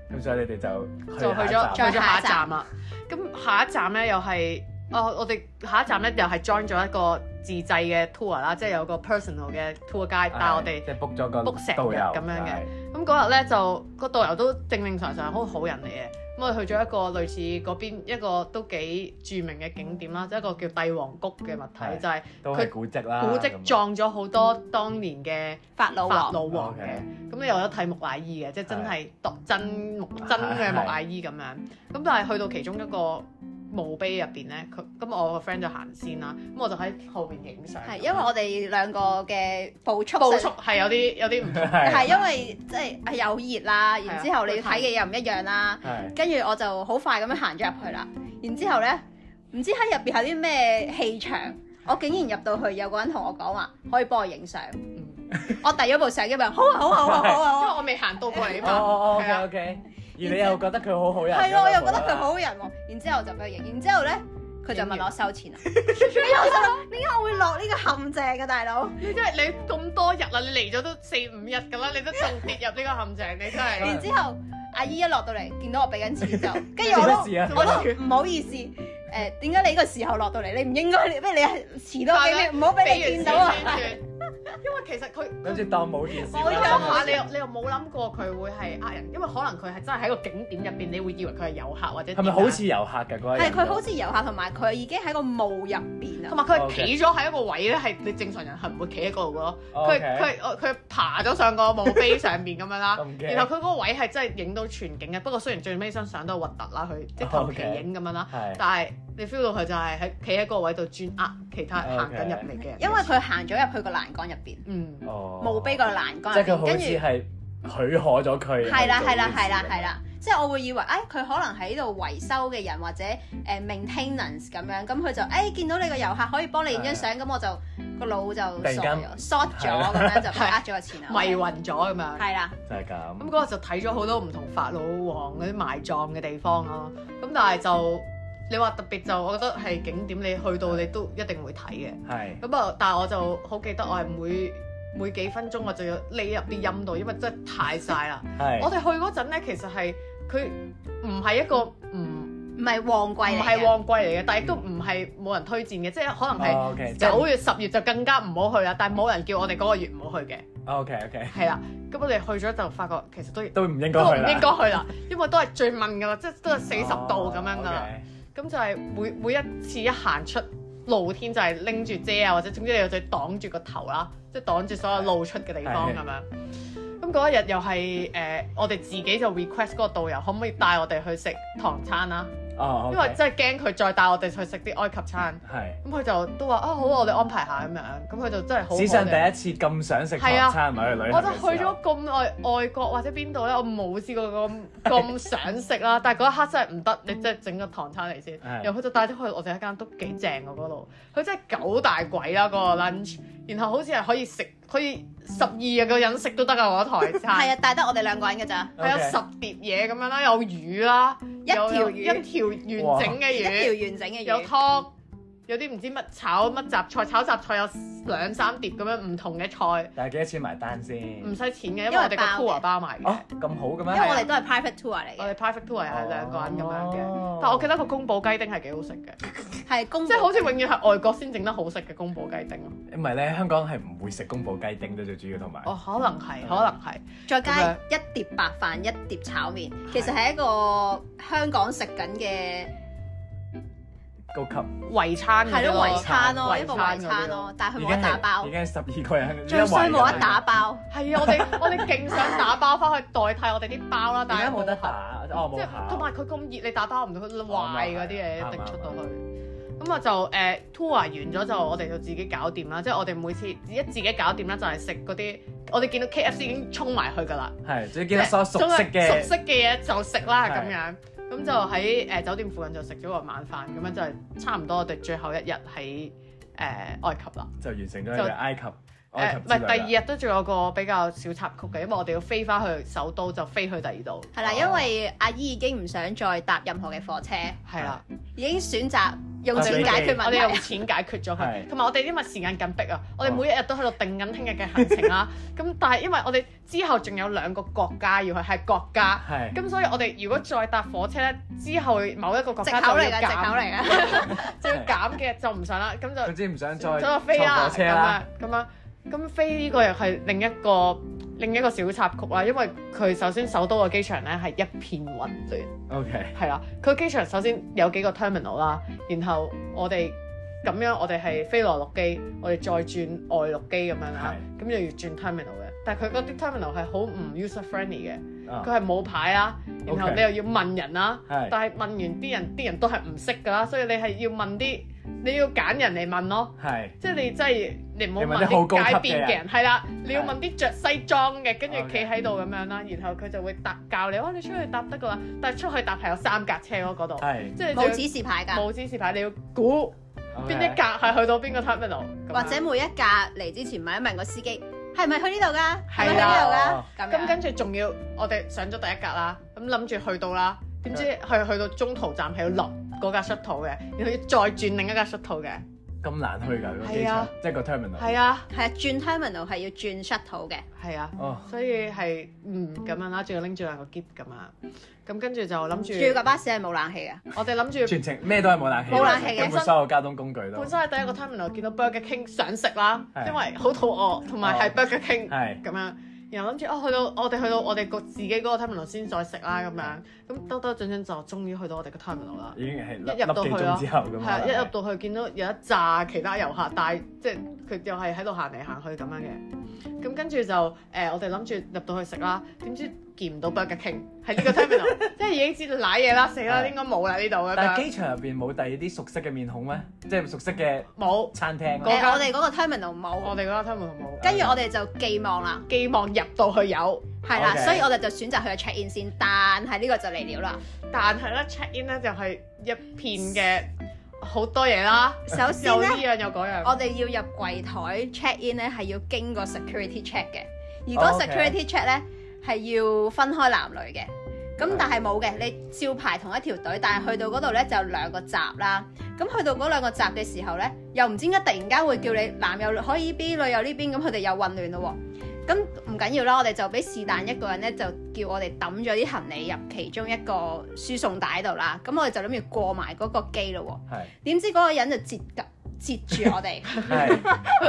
咁所以你哋就就去咗去再咗下下一站一站啦。咁下一站咧又係，哦，我哋下一站咧又係 join 咗一個自製嘅 tour 啦，即係有個 personal 嘅 tour guide 帶我哋即係 book 咗個 book 成導遊日咁樣嘅。咁嗰日咧就個導遊都正正常常好好人嚟嘅。咁我哋去咗一個類似嗰邊一個都幾著名嘅景點啦，即係一個叫帝王谷嘅物體， 係就係都係古蹟啦， 古蹟撞咗好多當年嘅法老王法老王嘅。 OK 咁你有得睇木乃伊嘅，即係真係度真木真嘅木乃伊咁樣。咁但係去到其中一個墓碑入邊咧，佢咁我個 friend 就行先啦，咁我就喺後邊影相。 係因為我哋兩個嘅步速步速係有啲有啲唔同， 係因為即係係有熱啦，然之後你要睇嘅嘢又唔一樣啦， 係跟住我就好快咁樣行咗入去啦。然之後咧，唔知喺入邊有啲咩氣場，我竟然入到去有個人同我講話可以幫我影相，我遞咗部相機俾佢，好啊好啊好啊好啊好啊， 因為我未行到過嚟哦哦哦，OK 嘛。 OK。而你又覺得佢好好人， 係咯，我又覺得佢好人喎。然之後就俾佢影，然之後咧佢就問我收錢啦。然之後我就諗點解我會落呢個陷阱嘅大佬？ 你真係你咁多日啦，你嚟咗都四五日㗎啦，你都仲跌入呢個陷阱，你真係。 然之後阿姨一落到嚟，見到我俾緊錢就，跟住我都做乜事啊我都唔好意思。誒點解你呢個時候落到嚟？你唔應該，不如你係遲多幾秒，唔好俾你見到啊！ 因為其實佢跟住當冇件事我有啦。 下你又你又冇諗過佢會係呃人，因為可能佢係真係喺個景點入邊，你會以為佢係遊客或者係咪好似遊客㗎嗰個人？ 係佢好似遊客，同埋佢已經喺個墓入邊啊同。埋佢係企咗喺一個位咧，係你正常人係唔會企喺嗰度嘅咯。佢 OK 佢佢爬咗上個墓碑上邊咁樣啦咁，驚然後佢嗰個位係真係影到全景嘅。不過雖然最尾張相都核突啦，佢即係求其 OK 影咁樣啦， 係但係你 feel 到佢就係喺企喺嗰個位度專呃其他行緊入嚟嘅人。 因為佢行咗入去個欄杆入邊， 嗯。 哦， 墓碑個欄杆入邊， 即係佢好跟住似係許可咗佢。 係啦係啦係啦係啦，即係我會以為誒佢可能喺度維修嘅人或者誒 maintenance 咁樣，咁佢就誒見到你個遊客可以幫你影張相，咁我就個腦就傻咗 short 咗咁樣就俾呃咗個錢啦， 迷暈咗咁樣。 係啦， 就係咁。 咁嗰日就睇咗好多唔同法老王嗰啲埋葬嘅地方咯。咁但係就你話特別就，我覺得係景點，你去到你都一定會睇嘅。 係。 咁啊，但係我就好記得我係每每幾分鐘我就要匿入啲陰度，因為真係太曬啦。 係。 我哋去嗰陣咧，其實係佢唔係一個唔唔係旺季嚟嘅， 唔係旺季嚟嘅，但係亦都唔係冇人推薦嘅，即係可能哦，OK， 係九月、十月就更加唔好去啦。但係冇人叫我哋嗰個月唔好去嘅。 OK OK。 係啦，咁我哋去咗就發覺其實都都唔應該去啦。 都唔應該去啦，因為都係最問㗎啦，即係都係四十度咁樣㗎啦。 哦咁就係每每一次一行出露天就係拎住遮啊，或者總之你有隻擋住個頭啦，即係擋住所有露出嘅地方咁樣。咁嗰一日又係誒、呃，我哋自己就 request 嗰個導遊可唔可以帶我哋去食唐餐啦？ 哦， 因為真係驚佢再帶我哋去食啲埃及餐。 係。 咁佢就都話啊好啊，我哋安排下咁樣。咁佢就真係好好。 史上第一次咁想食唐餐，咪去旅行嘅時候。 我就去咗咁耐外國或者邊度咧，我冇試過咁咁想食啦。但係嗰一刻真係唔得，你真係整個唐餐嚟先。然後佢就帶咗去我哋一間都幾正嘅嗰度，佢真係九大簋啦嗰個 lunch，然後好似係可以食，可以十二個人食都得啊嗰台餐。 係啊，帶得我哋兩個人㗎咋， 係有十碟嘢咁樣啦，有魚啦， 一條魚一條完整嘅一條魚， 完整嘅魚， 有湯。有啲唔知乜炒乜雜菜，炒雜菜有兩三碟咁樣唔同嘅菜， 但係幾多錢埋單先？ 唔使錢嘅，因為我哋個 tour 包埋嘅。 哦，咁好嘅咩？ 因為我哋都係 private tour 嚟嘅， 我哋 private tour 係兩個人咁樣嘅， 哦但係我記得個宮保雞丁係幾好食嘅， 係公即係好似永遠係外國先整得好食嘅宮保雞丁咯。 唔係咧，香港係唔會食宮保雞丁嘅最主要，同埋哦，可能係，可能係。 再加一碟白飯，一碟炒麵，其實係一個香港食緊嘅高級圍餐係咯圍餐咯， 圍一個圍餐咯，但係佢冇得打包已，經係十二個人， 最衰冇得打包。 係啊，我哋我哋勁想打包翻去代替我哋啲包啦，但係點解冇得打？哦， 即係冇考同埋佢咁熱，你打包唔到，佢壞嗰啲嘢啱一定出到去。咁啊就誒 tour 完咗就我哋就自己搞掂啦，即係我哋每次一自己搞掂啦，就係食嗰啲我哋見到 K F C 已經衝埋去㗎啦， 係，最見到所熟悉嘅熟悉嘅嘢就食啦係咁樣。咁就喺誒酒店附近就食咗個晚飯，咁樣就係差唔多我哋最後一日喺誒埃及啦。 就完成咗你嘅埃及埃及誒唔係第二日都仲有個比較小插曲嘅，因為我哋要飛翻去首都，就飛去第二度。 係啦，因為阿姨已經唔想再搭任何嘅火車， 係啦， 已經選擇用錢解決問題， 我哋用錢解決咗佢。 係同埋我哋因為時間緊迫啊，我哋每一日都喺度定緊聽日嘅行程啦。咁但係因為我哋之後仲有兩個國家要去，係國家。 係。 咁所以我哋如果再搭火車咧，之後某一個國藉家就要口嚟㗎，藉口減， 嚟㗎。 就要減嘅就唔想啦。咁就總之唔想再再飛啦坐火車啦。 咁樣咁樣。咁飛呢個又係另一個另一個小插曲啦，因為佢首先首都嘅機場咧係一片混亂。 OK。 係啦，佢機場首先有幾個 terminal 啦，然後我哋咁樣我哋係飛內陸機，我哋再轉外陸機咁樣啦，咁又要轉 terminal 嘅。但係佢嗰啲 terminal 係好唔 user friendly 嘅，佢係冇牌啦，然後你又要問人啦，但係問完啲人啲人都係唔識㗎啦，所以你係要問啲。你要揀人嚟問咯， 係， 即係你真係你唔好問啲街邊嘅人，係啦，你要問啲着西裝嘅，跟住企喺度咁樣啦，然後佢就會搭教你，哇你出去搭得㗎啦，但係出去搭係有三格車咯嗰度， 係， 即係冇指示牌㗎， 冇指示牌，你要估邊一格係去到邊個 terminal， 或者每一格嚟之前問一問個司機係咪去呢度㗎，係咪去係呢度啦㗎， 咁跟住仲要我哋上咗第一格啦，咁諗住去到啦，點知去去到中途站係要落嗰架 shuttle 嘅，然後要再轉另一架 shuttle 嘅。 咁難去㗎個機場係啊， 即係個 terminal。 係啊， 係啊，轉 terminal 係要轉 shuttle 嘅。 係啊， 哦， 所以係嗯咁樣啦，仲要拎住兩個篋咁啊，咁跟住就諗住， 仲要架巴士係冇冷氣嘅。 我哋諗住全程咩都係冇冷氣， 冇冷氣嘅根本所有交通工具都。 本身喺第一個 terminal 見到 Burger King 想食啦， 係因為好肚餓，同埋係 Burger King 係咁樣。然後諗住哦，去到我哋去到我哋個自己嗰個 terminal 先再食啦咁樣，咁兜兜轉轉就終於去到我哋個 terminal 啦。 已經係一入到去粒幾鐘之後咁係啊，一入到去見到有一紮其他遊客，但係即係佢又係喺度行嚟行去咁樣嘅。咁跟住就誒、呃，我哋諗住入到去食啦，點知見唔到 Burger King 喺呢個 terminal，即係已經知道瀨嘢啦，死啦，應該冇啦呢度咁樣。 但係機場入邊冇第二啲熟悉嘅面孔咩？即係熟悉嘅冇餐廳。 誒，我哋嗰個 terminal 冇， 我哋嗰個 terminal 冇， 跟住我哋就寄望啦， 寄望入到去有， 係啦， Okay 所以我哋就選擇去 check in 先，但係呢個就嚟了啦。 但係咧 check in 咧就係一片嘅好多嘢啦， 首先有呢咧， 樣有嗰樣。 我哋要入櫃台 check in 咧係要經過 security check 嘅，而嗰哦 security check 咧係要分開男女嘅。咁但係冇嘅，你照排同一條隊，但係去到嗰度咧就有兩個閘啦。咁去到嗰兩個閘嘅時候咧，又唔知點解突然間會叫你男又可以呢邊，女又呢邊，咁佢哋又混亂咯喎。咁唔緊要啦，我哋就俾是但一個人咧，就叫我哋抌咗啲行李入其中一個輸送帶度啦。咁我哋就諗住過埋嗰個機咯喎。 係。 點知嗰個人就截夾截住我哋， 係。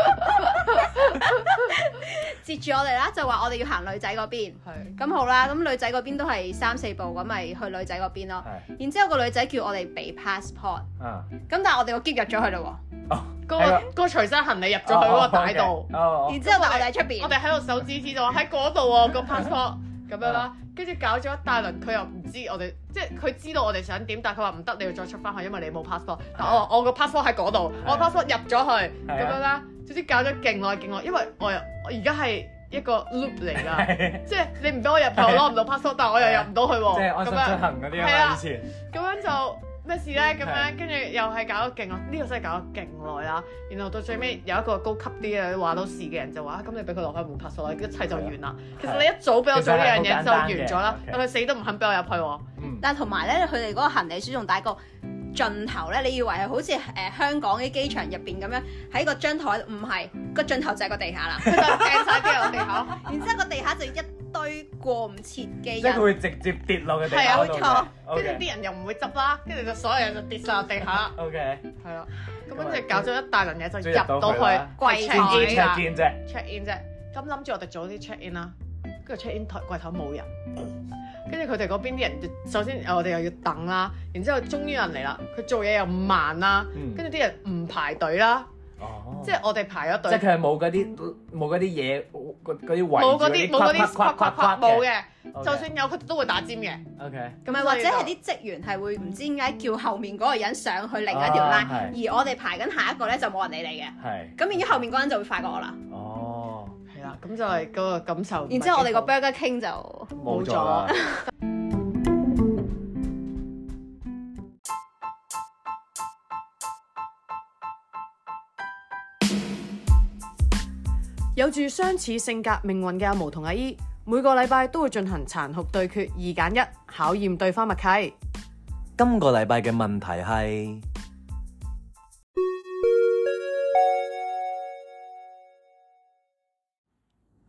截住我哋啦，就話我哋要行女仔嗰邊。 係。 咁好啦，咁女仔嗰邊都係三四步，咁咪去女仔嗰邊咯。 係。 然之後個女仔叫我哋俾 passport， 啊。 咁但係我哋個篋入咗去咯哦。 嗰個嗰個隨身行李入咗去嗰個帶度， 哦。 喎。然之後但我哋喺出邊， 我哋喺度手指指就話喺嗰度喎個 passport 咁樣啦，跟住搞咗一大輪，佢又唔知我哋，即係佢知道我哋想點，但係佢話唔得，你要再出翻去，因為你冇 passport。但我話我個 passport 喺嗰度，我個 passport 入咗去咁樣啦，總之搞咗勁耐勁耐，因為我又我而家係一個 loop 嚟㗎，即係你唔俾我入去，我攞唔到 passport，但係我又入唔到去喎。 即係安心出行嗰啲係啊啊，以前。 咁樣就咩事咧？咁樣跟住又係搞咗勁耐，呢個真係搞咗勁耐啦。然後到最尾有一個高級啲嘅話到事嘅人就話：咁你俾佢落去換 passport 啦，一切就完啦。其實你一早俾我做呢樣嘢就完咗啦，但佢死都唔肯俾我入去喎。 但係同埋咧，佢哋嗰個行李輸送帶個盡頭咧，你以為係好似誒、呃、香港啲機場入邊咁樣喺個張台，唔係個盡頭就係個地下啦， 佢就掟曬啲落地下， 然之後個地下就一堆過唔切嘅即係佢人， 會直接跌落嘅地係啊下度嘅。 冇錯跟住啲人又唔會執啦，跟住就所有人就跌晒落地下。 O K。 係啦，咁跟住搞咗一大輪嘢就終於入入到去到去啦櫃 check in 台啦 check in 啫。 check in 啫。咁諗住我哋早啲 check in 啦，跟住 check in 台櫃頭冇人，跟住佢哋嗰邊啲人就首先我哋又要等啦，然之後終於有人嚟啦，佢做嘢又慢啦， 嗯跟住啲人唔排隊啦， 哦。 即係我哋排咗即係隊， 佢係冇嗰啲冇嗰啲嘢，嗰嗰啲圍冇嗰啲冇嗰啲框框框框冇嘅， 嘅就算有佢都會打尖嘅。 O K。 唔係或者係啲職員係會唔知點解叫後面嗰個人上去另一條 line，、 啊、 而我哋排緊下一個咧就冇人理你嘅， 係。 咁然之後後面嗰個人就會快過我啦。 哦。 係啦，咁就係嗰個感受。 然之後我哋個 Burger King 就冇咗啦。 有住相似性格命運嘅阿毛同阿姨，每個禮拜都會進行殘酷對決二揀一，考驗對方默契。 今個禮拜嘅問題係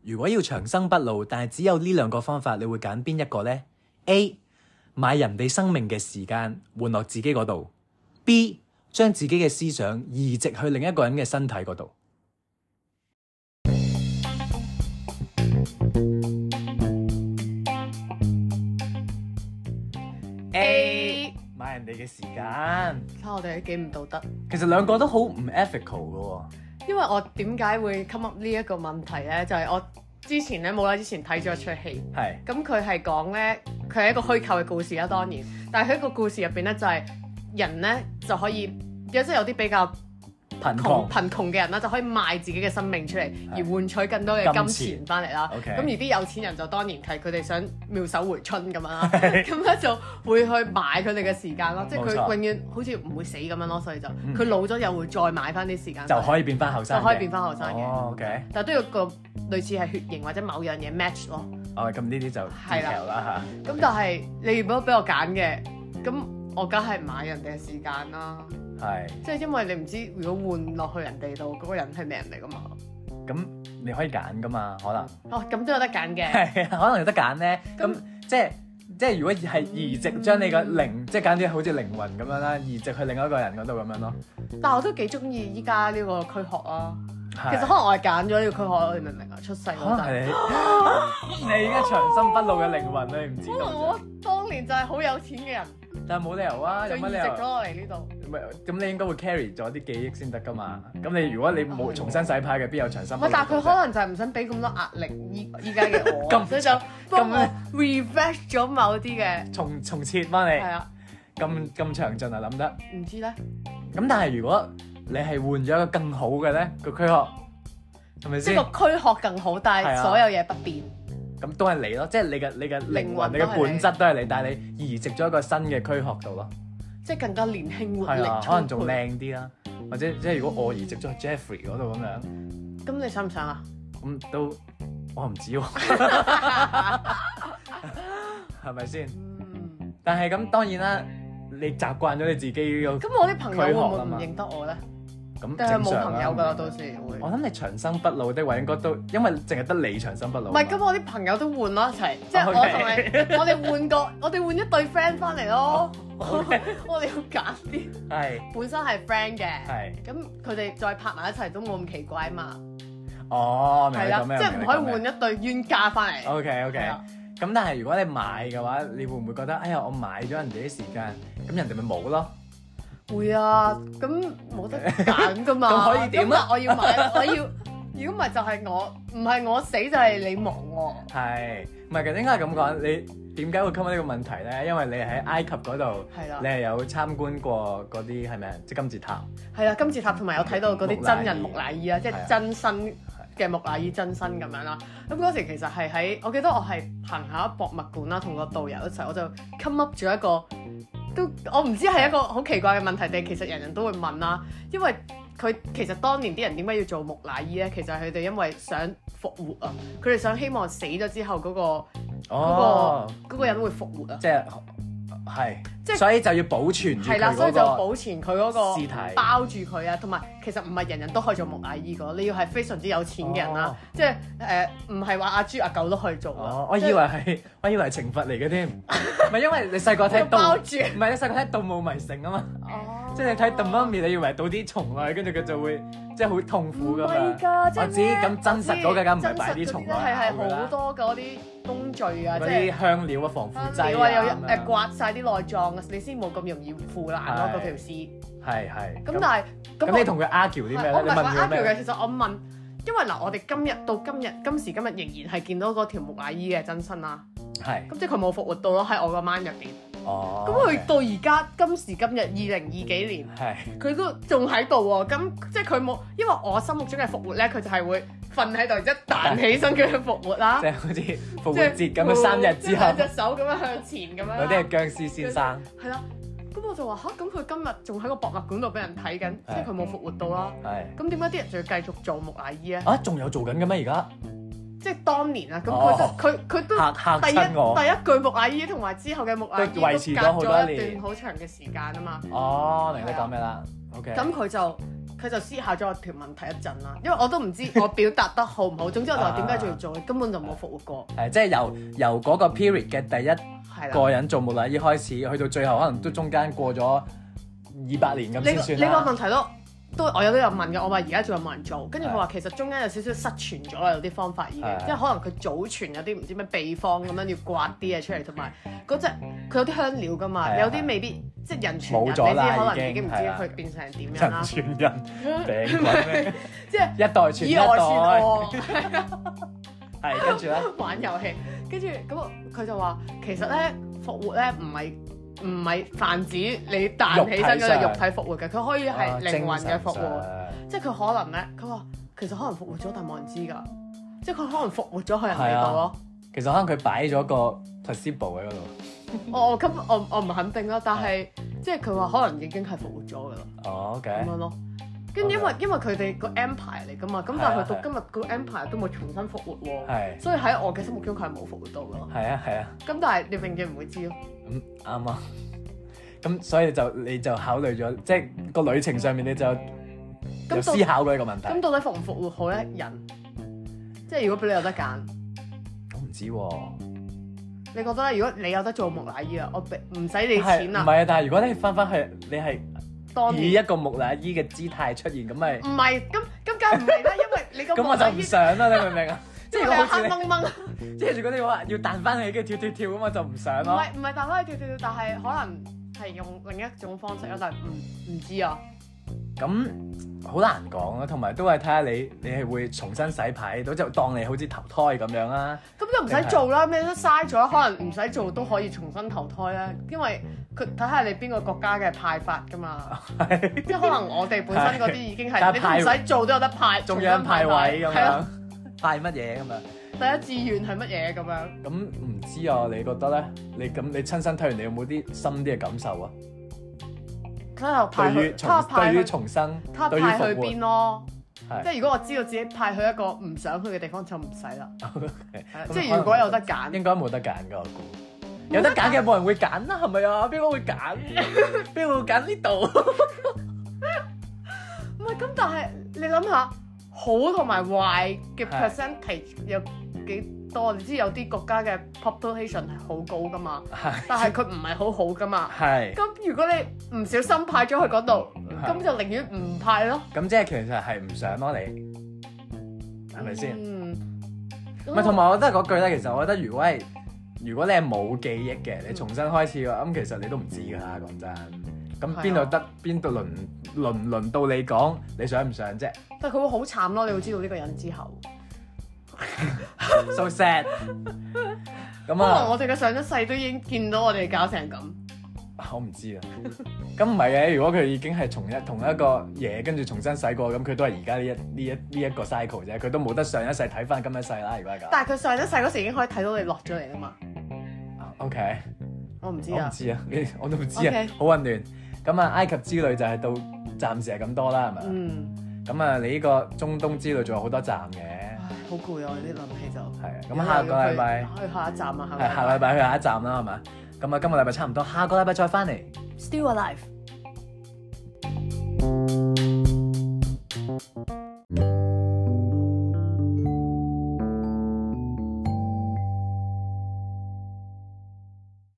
如果要長生不老，但係只有呢兩個方法，你會揀邊一個呢？ A. 買人哋生命嘅時間換落自己嗰度。B. 將自己嘅思想移植去另一個人嘅身體嗰度。A. 買人哋嘅時間。 睇我哋都幾唔道德。 其實兩個都好唔 ethical 嘅喎。 因為我點解會 come up 呢一個問題咧？就係、是、我之前咧冇耐之前睇咗一出戲， 係咁佢係講咧，佢係一個虛構嘅故事啦，當然，但係喺個故事入邊咧就係、是、人咧就可以有即係有啲比較貧窮窮貧窮嘅人啦，就可以賣自己嘅生命出嚟，而換取更多嘅金錢翻嚟啦。咁 Okay. 而啲有錢人就當然係佢哋想妙手回春咁樣啦，咁咧就會去買佢哋嘅時間咯，即係佢冇錯永遠好似唔會死咁樣咯，所以就佢、 嗯、 老咗又會再買翻啲時間， 就可以變翻後生， 就可以變翻後生嘅。 哦 OK， 但係都要個類似係血型或者某樣嘢 match 咯。 哦，咁呢啲就 detail 啦嚇。 咁但係你如果俾我揀嘅，咁我梗係買人哋嘅時間啦。 係， 即係因為你唔知如果換落去人哋度，嗰、嗰個人係咩人嚟噶嘛？ 咁你可以揀噶嘛？可能哦，咁都有得揀嘅。 係啊，可能有得揀咧。咁即係即係如果係移植將你個靈，嗯、即係揀啲好似靈魂咁樣啦，移植去另一個人嗰度咁樣咯。 但係我都幾中意依家呢個軀殼啊。 係其實可能我係揀咗呢個軀殼，你明唔明啊？出世嗰陣， 你而家長生不老嘅靈魂你唔知道。 可能我當年就係好有錢嘅人， 但係冇理由啊， 就移植有乜理由？ 咗落嚟呢度。 唔係，咁你應該會 carry 咗啲記憶先得噶嘛。咁你如果你冇重新洗牌嘅，邊有長生不老？ 但係佢可能就係唔想俾咁多壓力依依家嘅我，所以就幫我 refresh 咗某啲嘅重重設翻嚟。 係啊， 咁咁詳盡啊諗得。 唔知咧。 咁但係如果你係換咗一個更好嘅咧個軀殼，係咪先？ 即係個軀殼更好，但係所有嘢不變。 咁都係你咯，即係你嘅你嘅靈魂、你嘅本質都係你，但係你移植咗一個新嘅軀殼度咯。 即係更加年輕活力， 可能仲靚啲啦。或者即係如果我移植咗去 Jeffrey 嗰度咁樣， 咁你想唔想啊？ 咁都我唔知喎，係咪先？ 嗯。 但係咁當然啦，你習慣咗你自己個咁我啲朋友會唔會唔認得我咧？ 咁定係冇正常朋友㗎啦， 啦。 到時會。 我諗你長生不老的話，應該都因為淨係得你長生不老。 唔係，咁我啲朋友都換咯一齊，即係我同你，我哋換個，我哋換一對 friend 翻嚟咯。我哋要揀啲係本身係 friend 嘅， 係咁佢哋再拍埋一齊都冇咁奇怪嘛。 哦，明係啦， 你講咩？ 即係唔可以換一對冤家翻嚟。 OK OK。 係啊咁但係如果你買嘅話，你會唔會覺得哎呀我買咗人哋啲時間，咁人哋咪冇咯？ 會啊，咁冇得揀噶嘛。 咁可以點啊？ 我要買，我要。如果唔係就係我，唔係我死就係你亡喎。 係，唔係嘅應該係咁講。你點解會 come 呢個問題咧？因為你喺埃及嗰度， 係啦你係有參觀過嗰啲係咪啊？即金字塔。 係啊，金字塔同埋有睇到嗰啲真人木乃伊啊，即係係啊真身嘅木乃伊真身咁樣啦。咁嗰時其實係喺，我記得我係行下博物館啦，同個導遊一齊，我就 come up 咗一個都我唔知係一個好奇怪嘅問題，定其實人人都會問啦。因為佢其實當年啲人點解要做木乃伊咧？其實係佢哋因為想復活啊，佢哋想希望死咗之後嗰、嗰個嗰、 哦， 嗰個嗰個人會復活啊。 即係係， 即係所以就要保存住係啦， 佢所以就嗰個保存佢嗰個屍體包住佢啊，同埋其實唔係人人都可以做木乃伊個，你要係非常之有錢嘅人啦， 哦即係誒唔係話阿豬阿狗都可以做啊。 哦，我以為係，我以為係懲罰嚟嘅添，唔係因為你細個睇盜， 包住唔係你細個睇《盜墓迷城》啊嘛， 哦， 即係你睇《The Mummy》，你以為倒啲蟲落去，跟住佢就會即係好痛苦㗎嘛。 唔係㗎，即係我知咁真實嗰個梗唔係擺啲蟲落係係去㗎啦好多嗰啲工序啊， 嗰即係啲香料啊、防腐劑你話又啊咁樣誒刮晒啲內臟啊，你先冇咁容易腐爛咯嗰條屍。 係係。 咁但係咁你同佢 argue 啲咩咧？你問我唔係話佢 argue 嘅， 咩？ 其實我問，因為嗱，我哋今日到今日今時今日仍然係見到嗰條木乃伊嘅真身啦。 係。 咁即係佢冇復活到咯，喺我個 mind 入邊。 哦。 咁佢到而家今時今日二零二幾年， 係。 佢都仲喺度喎。咁即係佢冇，因為我心目中嘅復活咧，佢就係會瞓喺度，然之後彈起身叫佢復活啦。 即係好似復活節咁樣三日之後， 兩隻手咁樣向前咁樣。 嗰啲係僵屍先生。 係啦。咁我就話吓，咁佢今日仲喺個博物館度俾人睇緊，即係佢冇復活到啦。 係。 咁點解啲人仲要繼續做木乃伊咧？ 啊，仲有做緊嘅咩？而家？ 即係當年啊，咁佢就佢佢都嚇嚇第一親我。 第一句木乃伊同埋之後嘅木乃伊都維持咗好多隔咗一年段好長嘅時間啊嘛。 哦，明你講咩啦？OK。 咁佢就佢就思考咗我條問題一陣啦，因為我都唔知我表達得好唔好。總之我就話點解仲要做，根本就冇復活過。 係即係由由嗰個 period 嘅第一係個人做木乃伊開始，去到最後可能都中間過咗二百年咁先算啦。 呢個問題都都我有都有問嘅，我話而家仲有冇人做？跟住佢話其實中間有少少失傳咗啦，有啲方法已經，即係可能佢祖傳有啲唔知咩秘方咁樣要刮啲嘢出嚟，同埋嗰隻佢有啲香料㗎嘛，有啲未必即係人傳人，你知可能已經唔知佢變成點樣啦。 人傳人餅鬼咩？ 即係一代傳一以訛傳代。 訛。 係跟住咧玩遊戲，跟住咁佢就話其實咧復活咧唔係唔係泛指你彈起身嗰個肉體復活嘅，佢可以係靈魂嘅復活，即係佢可能咧，佢話其實可能復活咗，但係冇人知㗎，即係佢可能復活咗去人哋度咯。 其實可能佢擺咗個 placebo 喺嗰度。 我我咁我我唔肯定啦，但係即係佢話可能已經係復活咗㗎啦。 哦，OK。 咁樣咯。跟住因為因為佢哋個 empire 嚟㗎嘛，咁但係去到今日個 empire 都冇重新復活喎，所以喺我嘅心目中佢係冇復活到㗎咯。 係啊係啊。 咁但係你永遠唔會知咯。 咁啱啊。咁所以就你就考慮咗，即係個旅程上面你就有思考過呢個問題。 咁到底復唔復活好咧？人即係如果俾你有得揀， 我唔知喎。 你覺得咧？如果你有得做木乃伊啊，我俾唔使你錢啦。 唔係啊，但係如果你翻返去，你係以一個木乃伊嘅姿態出現，咁咪唔係咁咁梗係唔係啦，因為你個咁我就唔想啦，你明唔明啊？即係如果好似黑掹掹， 即係如果你話要彈翻起跟住跳跳跳咁，我就唔想咯。 唔係唔係彈翻去跳跳跳，但係可能係用另一種方式咯，但係唔唔知啊。 咁好難講啊，同埋都係睇下你你係會重新洗牌，到就當你好似投胎咁樣啦。 咁就唔使做啦，咩都嘥咗，可能唔使做都可以重新投胎啦。因為佢睇下你邊個國家嘅派法㗎嘛，即係可能我哋本身嗰啲已經係你唔使做都有得派， 中央派位咁樣，派乜嘢咁樣？ 第一志願係乜嘢咁樣？ 咁唔知啊，你覺得咧？你咁你親身睇完，你有冇啲深啲嘅感受啊？ 睇下派去，睇下派去重生， 睇下派去邊咯。 係即係如果我知道自己派去一個唔想去嘅地方，就唔使啦。 Okay. 即係如果有得揀， 應該冇得揀㗎，我估。有得揀嘅冇人會揀啦，係咪啊？邊個會揀？邊個會揀呢度？ 唔係咁，但係你諗下，好同埋壞嘅 percentage 有幾多？你知有啲國家嘅 population 係好高㗎嘛，但係佢唔係好好㗎嘛。 係。 咁如果你唔小心派咗去嗰度，咁就寧願唔派咯。 咁即係其實係唔想咯，你係咪先？ 嗯。 唔係，同埋我覺得嗰句咧，其實我覺得如果係如果你係冇記憶嘅，你重新開始嘅話，咁其實你都唔知㗎啦，講真。咁邊度得邊度輪輪唔輪到你講，你想唔想啫？ 但係佢會好慘咯，你會知道呢個人之後。 So sad。咁啊，可能我哋嘅上一世都已經見到我哋搞成咁。 我唔知啊。咁唔係嘅，如果佢已經係同一同一個嘢，跟住重新洗過，咁佢都係而家呢一呢一呢一個 cycle 啫，佢都冇得上一世睇翻今一世啦。如果係咁。 但係佢上一世嗰時已經可以睇到你落咗嚟啦嘛。 OK。 我唔知啊。 我唔知啊，你我都唔知啊，好混亂。咁啊，埃及之旅就係到暫時係咁多啦，係咪？ 嗯。 咁啊，你呢個中東之旅仲有好多站嘅。 好攰啊！我啲諗起就係啊。咁下個禮拜去下一站啊， 係下個禮拜去下一站啦，係嘛？咁啊，今個禮拜差唔多，下個禮拜再翻嚟。 Still alive。